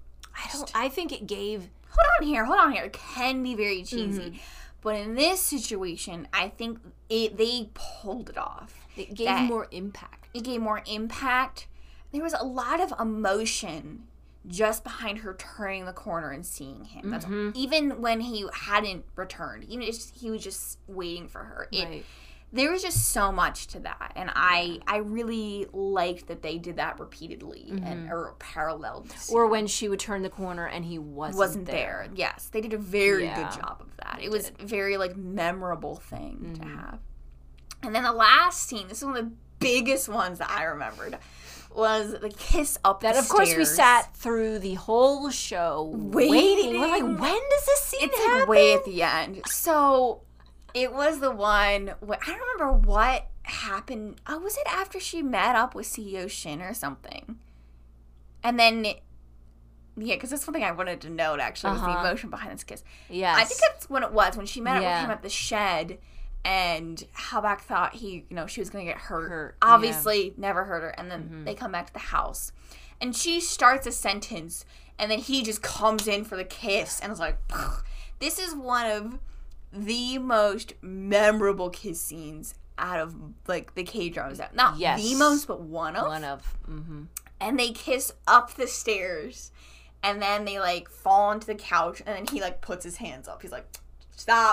I think it gave hold on here. It can be very cheesy. But in this situation, I think they pulled it off. It gave more impact. It gave more impact. There was a lot of emotion just behind her turning the corner and seeing him. That's even when he hadn't returned. Even if he was just waiting for her. There was just so much to that. And I really liked that they did that repeatedly or paralleled. Or when she would turn the corner and he wasn't there. Yes. They did a very good job of that. It was a very memorable thing to have. And then the last scene, this is one of the biggest ones that I remembered, was the kiss up the stairs. Of course, we sat through the whole show waiting. We're like, when does this scene happen? It's way at the end. So it was the one, I don't remember what happened. Oh, was it after she met up with CEO Shin or something? And then, because that's one thing I wanted to note, actually, was the emotion behind this kiss. Yes. I think that's when it was, when she met up with him at the shed, and Habak thought she was going to get hurt. Obviously, never hurt her. And then they come back to the house. And she starts a sentence, and then he just comes in for the kiss, and it's like, this is one of the most memorable kiss scenes out of the K-dramas. Not the most, but one of. And they kiss up the stairs, and then they fall onto the couch, and then he puts his hands up. He's like, stop.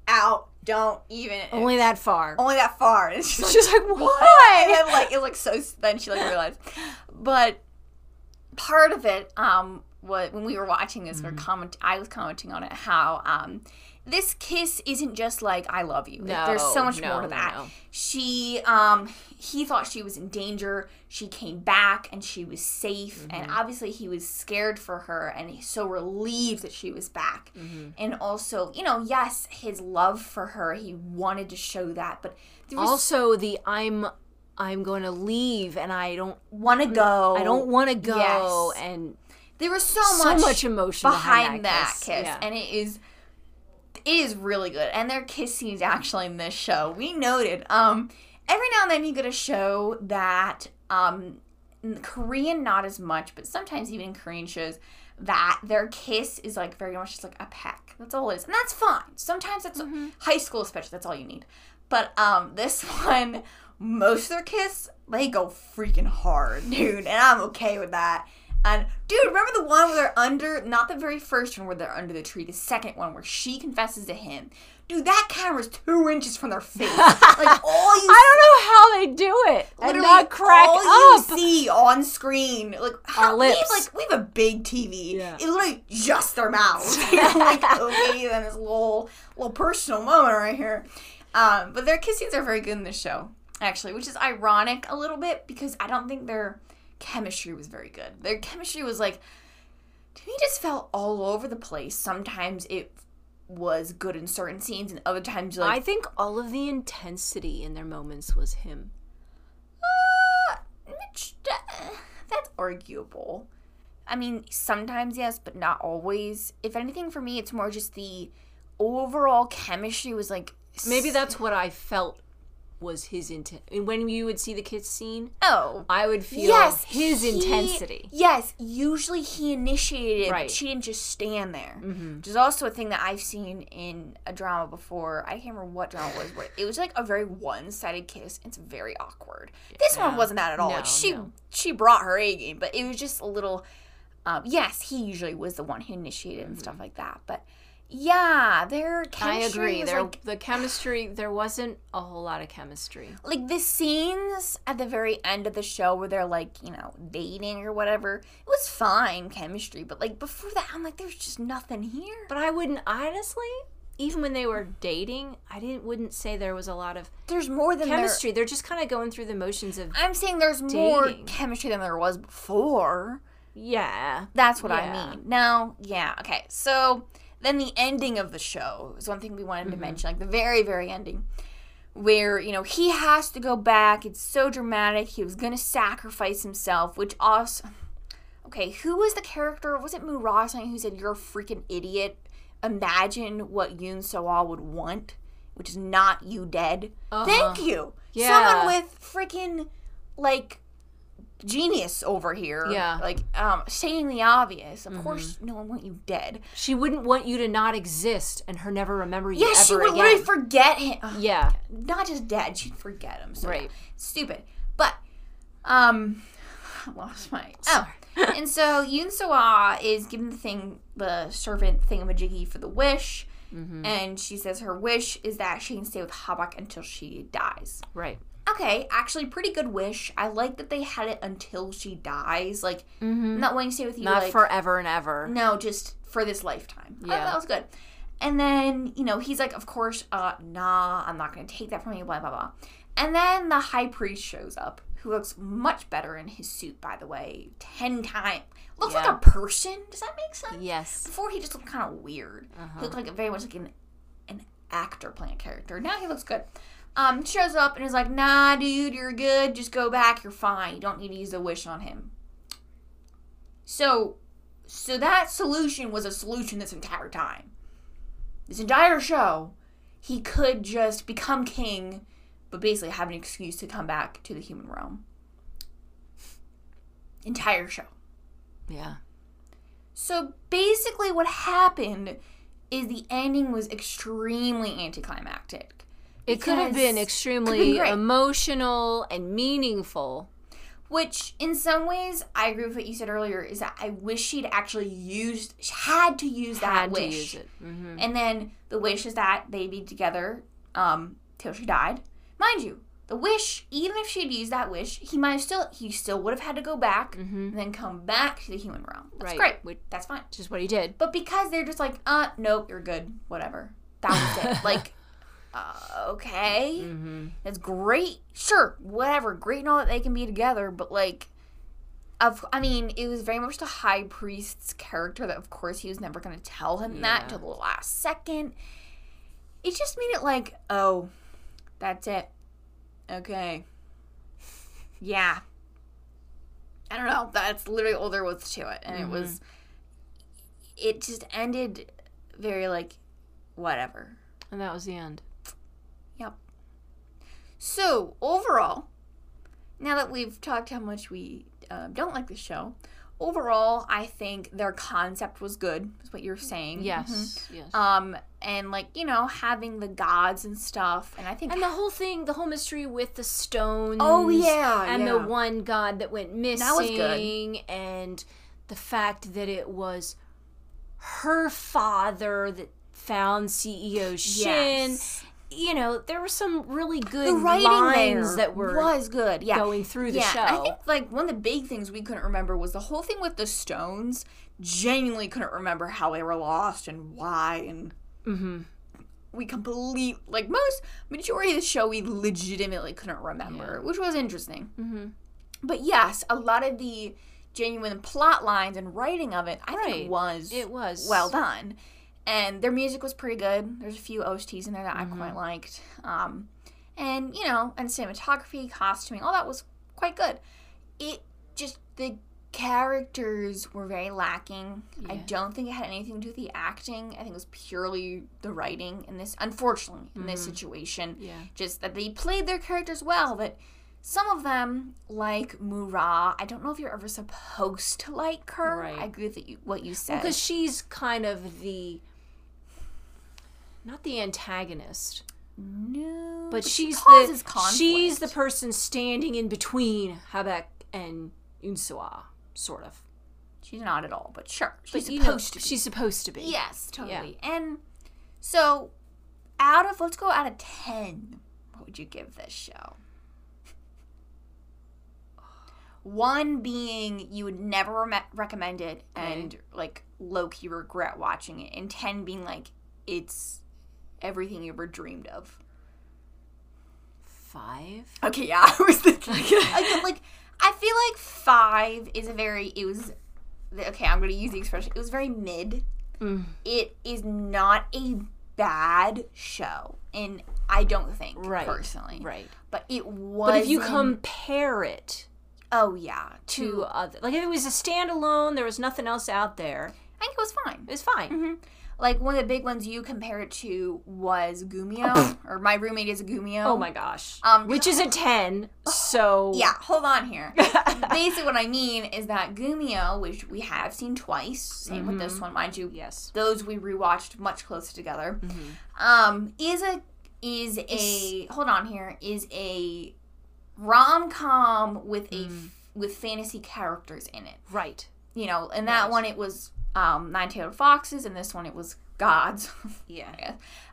out. Don't even. Only that far. Only that far. And she's She's like, why? And then, like, it was like so. Then she like realized, but part of it, what when we were watching this, I was commenting on it how this kiss isn't just like I love you. Like, there's so much more to that. No. She he thought she was in danger. She came back and she was safe, and obviously he was scared for her, and he's so relieved that she was back. And also, you know, yes, his love for her, he wanted to show that, but there was Also, I'm going to leave, and I don't want to go. I don't want to go, Yes. and There was so much emotion behind that kiss, Yeah. and it is really good. And their kiss scenes actually in this show, we noted. Every now and then you get a show that in Korean not as much, but sometimes even in Korean shows that their kiss is like very much just like a peck. That's all it is, and that's fine. Sometimes that's high school, especially. That's all you need. But this one, most of their kiss, they go freaking hard, dude, and I'm okay with that. And, dude, remember the one where they're under, not the very first one where they're under the tree, the second one where she confesses to him. Dude, that camera's 2 inches from their face. Like, all you I don't know how they do it and not crack all up. you see on screen, like, Our lips. We have a big TV. Yeah. It's literally just their mouths. You're like, okay, then this little personal moment right here. But their kiss scenes are very good in this show, actually, which is ironic a little bit because I don't think their chemistry was very good. Their chemistry was like, to me, just felt all over the place. Sometimes it was good in certain scenes, and other times, like, I think all of the intensity in their moments was him. That's arguable. I mean, sometimes yes, but not always. If anything, for me, it's more just the overall chemistry was like. Maybe that's what I felt was his intent. When you would see the kiss scene, Oh. I would feel his he- intensity. Yes, usually he initiated, Right. but she didn't just stand there. Which is also a thing that I've seen in a drama before. I can't remember what drama it was, where it was like a very one-sided kiss. It's very awkward. This one wasn't that at all. No, Like, no. she brought her A game, but it was just a little. Yes, he usually was the one who initiated and stuff like that, but. Yeah, their chemistry I agree. was like, The chemistry, there wasn't a whole lot of chemistry. like the scenes at the very end of the show where they're like, you know, dating or whatever, it was fine chemistry, but like before that, I'm like, there's just nothing here. But I wouldn't, honestly, even when they were dating, wouldn't say there was a lot of There's more than chemistry. They're just kind of going through the motions of, I'm saying there's more dating. chemistry than there was before. yeah. That's what I Yeah. mean. Now, yeah, okay. So then the ending of the show is one thing we wanted to mention, like the very, very ending, where, you know, he has to go back. It's so dramatic. He was going to sacrifice himself, which also, okay, who was the character? Was it Murad or something who said, you're a freaking idiot? Imagine what Yoon So-ah would want, which is not you dead. Thank you. Yeah. Someone with freaking, like, genius over here. Yeah. Like, stating the obvious. Of course, no one want you dead. She wouldn't want you to not exist and her never remember you Yeah, ever she would again. literally forget him. Ugh, Yeah. not just dead, she'd forget him. So Right. yeah, stupid. But, I lost my. Oh. And so Yoon So-ah is given the servant thingamajiggy for the wish. And she says her wish is that she can stay with Habak until she dies. Right. Okay, actually, pretty good wish. I like that they had it until she dies. Like, not wanting to stay with you. Not like, forever and ever. No, just for this lifetime. Yeah. That was good. And then, you know, he's like, of course, nah, I'm not going to take that from you, blah, blah, blah. And then the high priest shows up, who looks much better in his suit, by the way. 10 times. Looks like a person. Does that make sense? Yes. Before, he just looked kind of weird. He looked like very much like an actor playing a character. Now he looks good. Shows up and is like, nah, dude, you're good. Just go back. You're fine. You don't need to use the wish on him. So that solution was a solution this entire time. This entire show, he could just become king, but basically have an excuse to come back to the human realm. Entire show. Yeah. So basically what happened is the ending was extremely anticlimactic. It could have been extremely great. emotional and meaningful. Which, in some ways, I agree with what you said earlier, is that I wish she'd actually had to use that wish. Use it. Mm-hmm. And then the wish is that they be together till she died. Mind you, the wish, even if she'd used that wish, he still would have had to go back and then come back to the human realm. That's great. That's fine. Which is what he did. But because they're just like, nope, you're good. Whatever. That was it. Like, okay. Mm-hmm. That's great. Sure. Whatever. Great and all that they can be together. But, like, it was very much the high priest's character that, of course, he was never going to tell him that until the last second. It just made it like, oh, that's it. Okay. Yeah. I don't know. That's literally all there was to it. And it just ended very, like, whatever. And that was the end. Yep. So, overall, now that we've talked how much we don't like the show, overall, I think their concept was good, is what you're saying. Yes, yes. And, like, you know, having the gods and stuff, and I think... And the whole mystery with the stones. Oh, yeah, and the one god that went missing. That was good. And the fact that it was her father that found CEO Shin. Yes. You know, there were some really good the writing lines there that were was good. Yeah. going through the show. I think, like, one of the big things we couldn't remember was the whole thing with the stones. Genuinely couldn't remember how they were lost and why, and we majority of the show we legitimately couldn't remember, which was interesting. But yes, a lot of the genuine plot lines and writing of it, I think was well done. And their music was pretty good. There's a few OSTs in there that I quite liked. And, you know, and cinematography, costuming, all that was quite good. The characters were very lacking. Yeah. I don't think it had anything to do with the acting. I think it was purely the writing in this, unfortunately, in this situation. Yeah. Just that they played their characters well, but some of them, like Mura, I don't know if you're ever supposed to like her. Right. I agree with what you said. Because she's kind of not the antagonist. No. But she's the person standing in between Habek and Unsua, sort of. She's not at all, but sure. She's supposed to be. Yes, totally. Yeah. And so, let's go out of 10. What would you give this show? 1 being you would never recommend it and, like, low-key regret watching it. And 10 being, like, it's everything you ever dreamed of. 5? Okay, yeah, I was thinking. I feel like 5 is I'm going to use the expression, it was very mid. It is not a bad show, and I don't think, personally. Right. But it was. But if you compare it... Oh, yeah. To other... Like, if it was a standalone, there was nothing else out there. I think it was fine. It was fine. Mm-hmm. Like, one of the big ones you compared it to was Gumio, or My Roommate is a Gumio. Oh my gosh. Which is a 10, so... Yeah, hold on here. Basically what I mean is that Gumio, which we have seen twice, same with this one, mind you. Yes. Those we rewatched much closer together. Is a rom-com with with fantasy characters in it. Right. You know, in that one it was... Nine-Tailed Foxes, and this one it was gods. Yeah.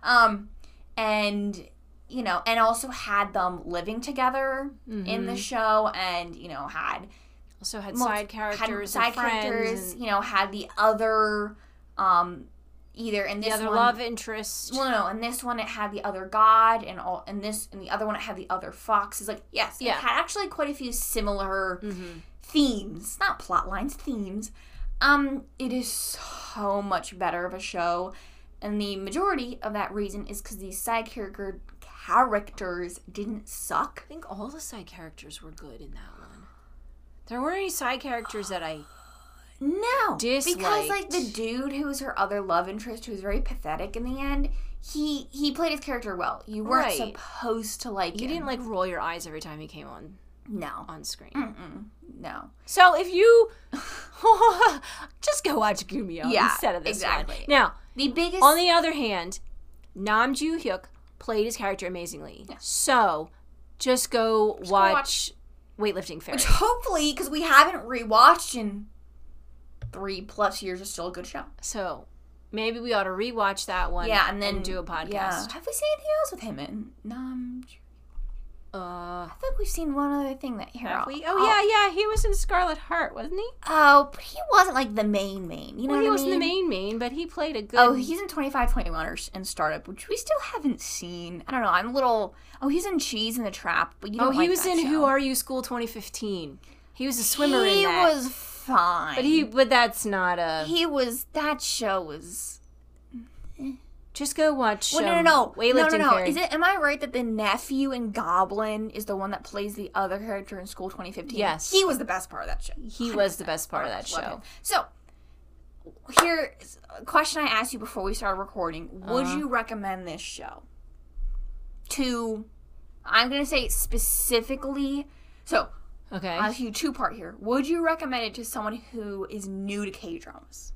And, you know, and also had them living together in the show, and, you know, had side characters, and you know, had the other, either in this the other one, love interest. Well, no, in this one it had the other god, and the other one it had the other foxes. Like, yes, it had actually quite a few similar themes, not plot lines, themes. It is so much better of a show, and the majority of that reason is because these side characters didn't suck. I think all the side characters were good in that one. There weren't any side characters that I disliked. Because, like, the dude who was her other love interest, who was very pathetic in the end, he played his character well. You weren't supposed to like him. You didn't, like, roll your eyes every time he came on. No. On screen. No. So if you just go watch Gumio instead of this one. Now, on the other hand, Nam Joo Hyuk played his character amazingly. Yeah. So just go watch Weightlifting Fairy. Which hopefully, because we haven't rewatched in 3+ years, is still a good show. So maybe we ought to rewatch that one. Yeah, and then do a podcast. Yeah. Have we seen anything else with him in? I think we've seen one other thing that here. Have we? Yeah. He was in Scarlet Heart, wasn't he? Oh, but he wasn't like the main. You know what I mean? He wasn't the main, but he played a good. Oh, he's in 2521 and Startup, which we still haven't seen. I don't know. I'm a little. Oh, he's in Cheese in the Trap, but you don't. He was that in show. Who Are You School 2015. He was a swimmer in that. He was fine. But that's not a. That show was. Just go watch. No. Weightlifting Fairy. Am I right that the nephew in Goblin is the one that plays the other character in School 2015? Yes. He was the best part of that show. He was the best part of that show. So, here's a question I asked you before we started recording. Would you recommend this show to, I'm going to say specifically, so, okay. I'll ask you 2-part here. Would you recommend it to someone who is new to K-dramas?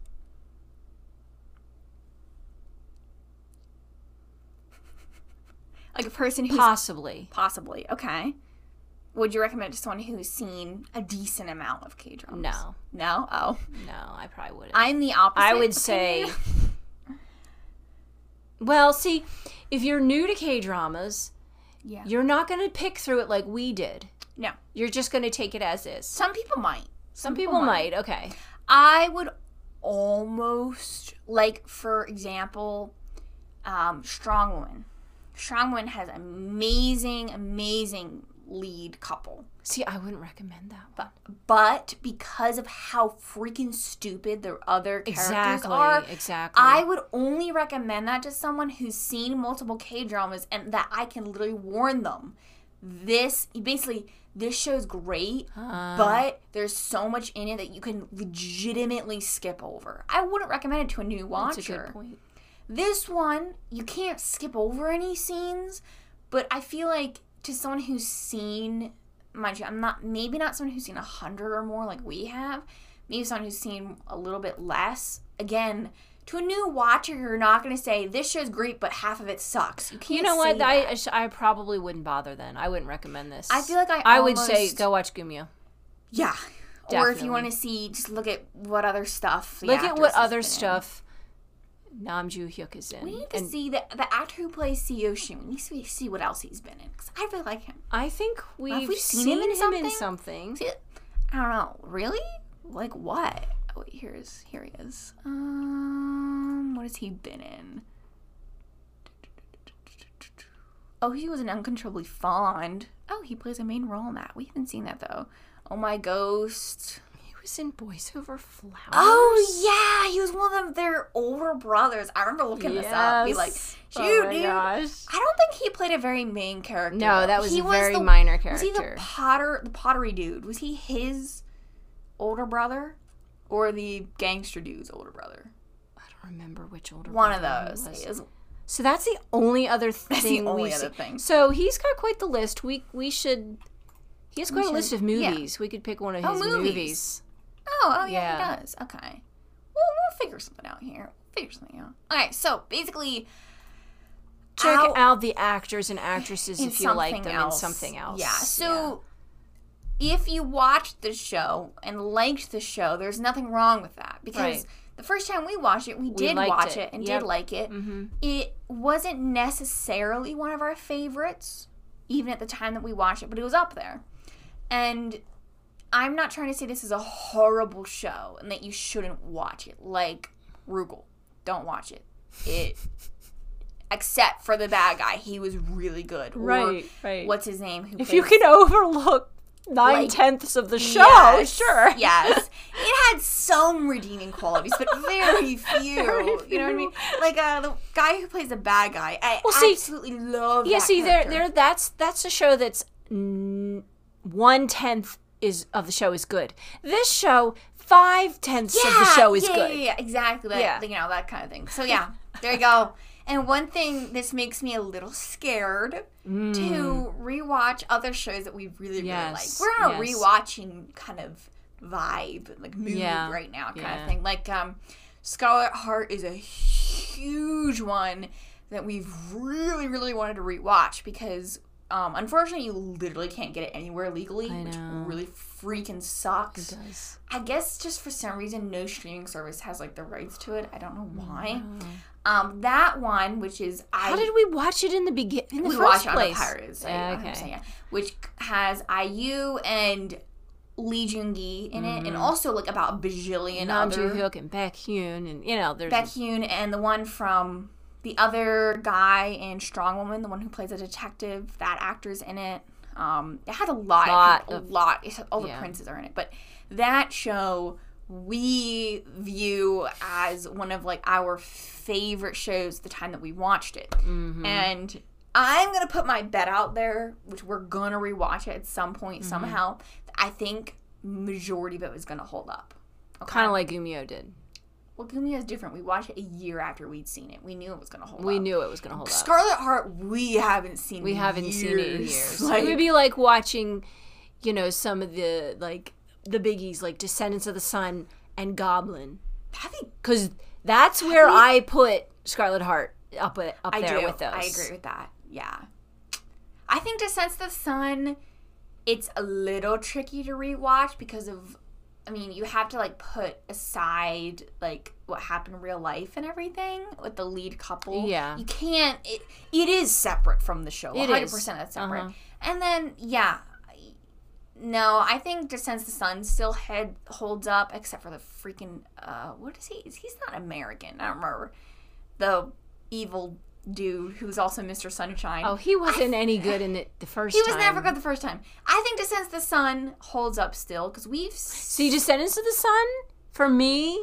Like a person who's... Possibly, okay. Would you recommend it to someone who's seen a decent amount of K-dramas? No. No? Oh. No, I probably wouldn't. I'm the opposite. I would say... Well, see, if you're new to K-dramas, you're not going to pick through it like we did. No. You're just going to take it as is. Some people might. Some people might. Okay. I would almost, like, for example, Strong Woman. Strong Woman has amazing lead couple. See, I wouldn't recommend that one. But because of how freaking stupid the other characters are, exactly. I would only recommend that to someone who's seen multiple K-dramas and that I can literally warn them. This show's great, but there's so much in it that you can legitimately skip over. I wouldn't recommend it to a new watcher. That's a good point. This one, you can't skip over any scenes, but I feel like to someone who's seen, mind you, maybe not someone who's seen 100 or more like we have, maybe someone who's seen a little bit less. Again, to a new watcher, you're not going to say, this show's great, but half of it sucks. You can't say You know what? that. I probably wouldn't bother then. I wouldn't recommend this. I feel like I would say go watch Gumyo. Yeah. Definitely. Or if you want to see, just look at what other stuff Look at what other stuff Nam Joo Hyuk is in. We need to see the actor who plays Seo Shin. We need to see what else he's been in, because I really like him. I think we've seen him in something. See, I don't know. Really? Like what? Oh, wait, here he is. What has he been in? Oh, he was in Uncontrollably Fond. Oh, he plays a main role in that. We haven't seen that, though. Oh, My Ghost. He was in Boys Over Flowers. Oh, yeah. He was one of their older brothers. I remember looking this up. Be like, shoot, dude. Gosh. I don't think he played a very main character. No, that was a very minor character. Was he the pottery dude? Was he his older brother? Or the gangster dude's older brother? I don't remember which older one brother of those. So that's the only other thing. That's the only other thing. So he's got quite the list. We should. He has quite a list of movies. Yeah. We could pick one of his movies. Oh yeah, he does. Okay. Well, we'll figure something out here. Okay, so basically, check out the actors and actresses if you like them in something else. Yeah. So. If you watched the show and liked the show, there's nothing wrong with that. Because the first time we watched it, we did watch it and did like it. Mm-hmm. It wasn't necessarily one of our favorites, even at the time that we watched it, but it was up there. And I'm not trying to say this is a horrible show and that you shouldn't watch it. Like Rugal. Don't watch it. Except for the bad guy. He was really good. Right. What's his name? If you can overlook 9/10 of the show, sure. Yes. It had some redeeming qualities, but very few. You know what I mean? Like the guy who plays the bad guy, I absolutely love that character. That's a show that's 1/10 of the show is good. This show, 5/10 of the show is good. Yeah, exactly. That kind of thing. So yeah, there you go. And one thing, this makes me a little scared to rewatch other shows that we really like. We're on a rewatching kind of vibe, like mood right now kind of thing. Like Scarlet Heart is a huge one that we've really, really wanted to rewatch because Unfortunately, you literally can't get it anywhere legally, I which know. really freaking sucks. It does. I guess just for some reason, no streaming service has like the rights to it. I don't know why. That one, which is How did we watch it in the beginning? In the we first watch it on place? the Pirate site, Okay. which has IU and Lee Joon-gi in it, and also like about a bajillion Nam other Joo-hyuk and Baekhyun, and there's Baekhyun, and the one from the other guy in Strong Woman, the one who plays a detective. That actor's in it. It had a lot. All the princes are in it, but that show we view as one of like our favorite shows the time that we watched it. And I'm gonna put my bet out there, which we're gonna rewatch it at some point somehow. I think majority of it was gonna hold up. Okay? kind of like Gumio did. Well, Gumia is different. We watched it a year after we'd seen it. We knew it was gonna hold up. We knew it was going to hold up. Scarlet Heart, we haven't seen. We haven't years. seen it in years. Like, It would be like watching, some of the the biggies, like Descendants of the Sun and Goblin, because that's where I put Scarlet Heart up there with those. I agree with that. Yeah, I think Descents of the Sun, it's a little tricky to rewatch because of. I mean, you have to like put aside like what happened in real life and everything with the lead couple. Yeah. You can't. It is separate from the show. 100% that's separate. And then no, I think Descends the Sun still holds up, except for the freaking what is he? He's not American. I don't remember the evil dude who's also Mr. Sunshine. Oh, he wasn't any good in it the first time. He was never good the first time. I think Descends the Sun holds up still because we've. See, Descendants of the Sun for me,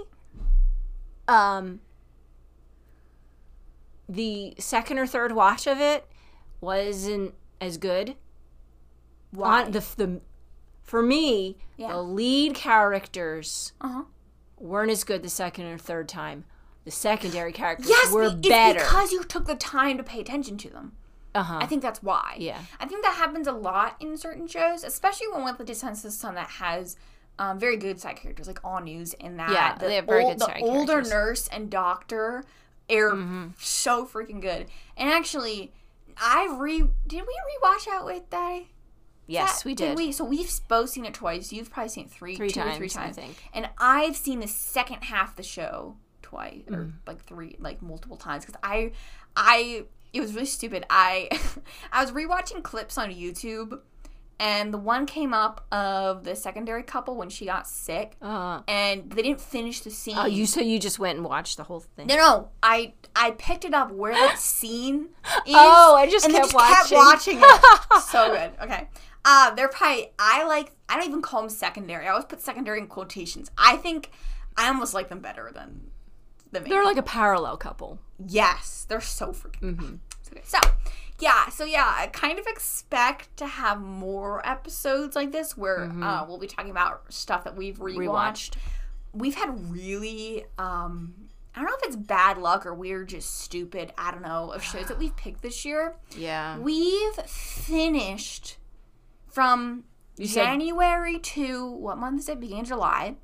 the second or third watch of it wasn't as good. Why? For me, the lead characters weren't as good the second or third time. The secondary characters were better. It's because you took the time to pay attention to them. I think that's why. Yeah. I think that happens a lot in certain shows, especially one with the Descents of the Sun that has very good side characters, like All News in that. Yeah, they have very good side characters. The older characters. nurse and doctor are so freaking good. And actually, did we rewatch Out with Daddy? Yes, we did. So we've both seen it twice. You've probably seen it three times, I think. And I've seen the second half of the show twice, or like multiple times, because it was really stupid. I was rewatching clips on YouTube, and the one came up of the secondary couple when she got sick, and they didn't finish the scene. Oh, you just went and watched the whole thing? No, I picked it up where that scene is. Oh, I just and kept kept watching it. So good. Okay. They're probably, I don't even call them secondary. I always put secondary in quotations. I think I almost like them better than the main They're couple. like a parallel couple. Yes, they're so freaking good. So I kind of expect to have more episodes like this where we'll be talking about stuff that we've rewatched. We've had really, I don't know if it's bad luck or we're just stupid, I don't know, of shows that we've picked this year. Yeah. We've finished from January to, what month is it? Began July.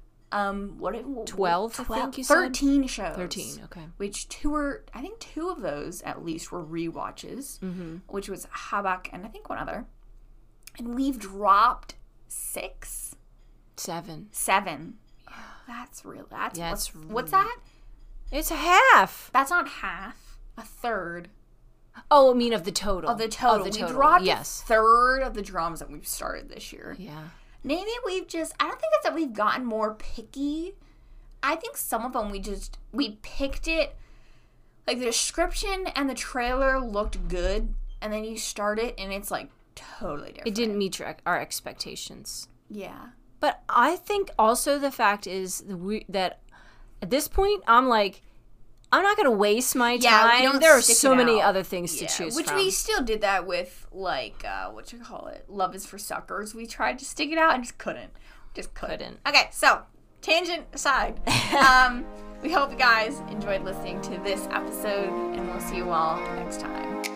12, I think you said? 13 shows. 13, okay. Which I think two of those at least were rewatches, which was Habak and I think one other. And we've dropped 6? 7. That's real. What's that? It's a half. That's not half. A third. Oh, I mean of the total. We dropped a third of the drums that we've started this year. Yeah. Maybe I don't think it's that we've gotten more picky. I think some of them we picked it, like the description and the trailer looked good, and then you start it and it's like totally different. It didn't meet our expectations. Yeah. But I think also the fact is that at this point, I'm like, I'm not going to waste my time. There are so many other things to choose from. Which we still did that with, like, Love is for Suckers. We tried to stick it out and just couldn't. Okay, so, tangent aside. We hope you guys enjoyed listening to this episode, and we'll see you all next time.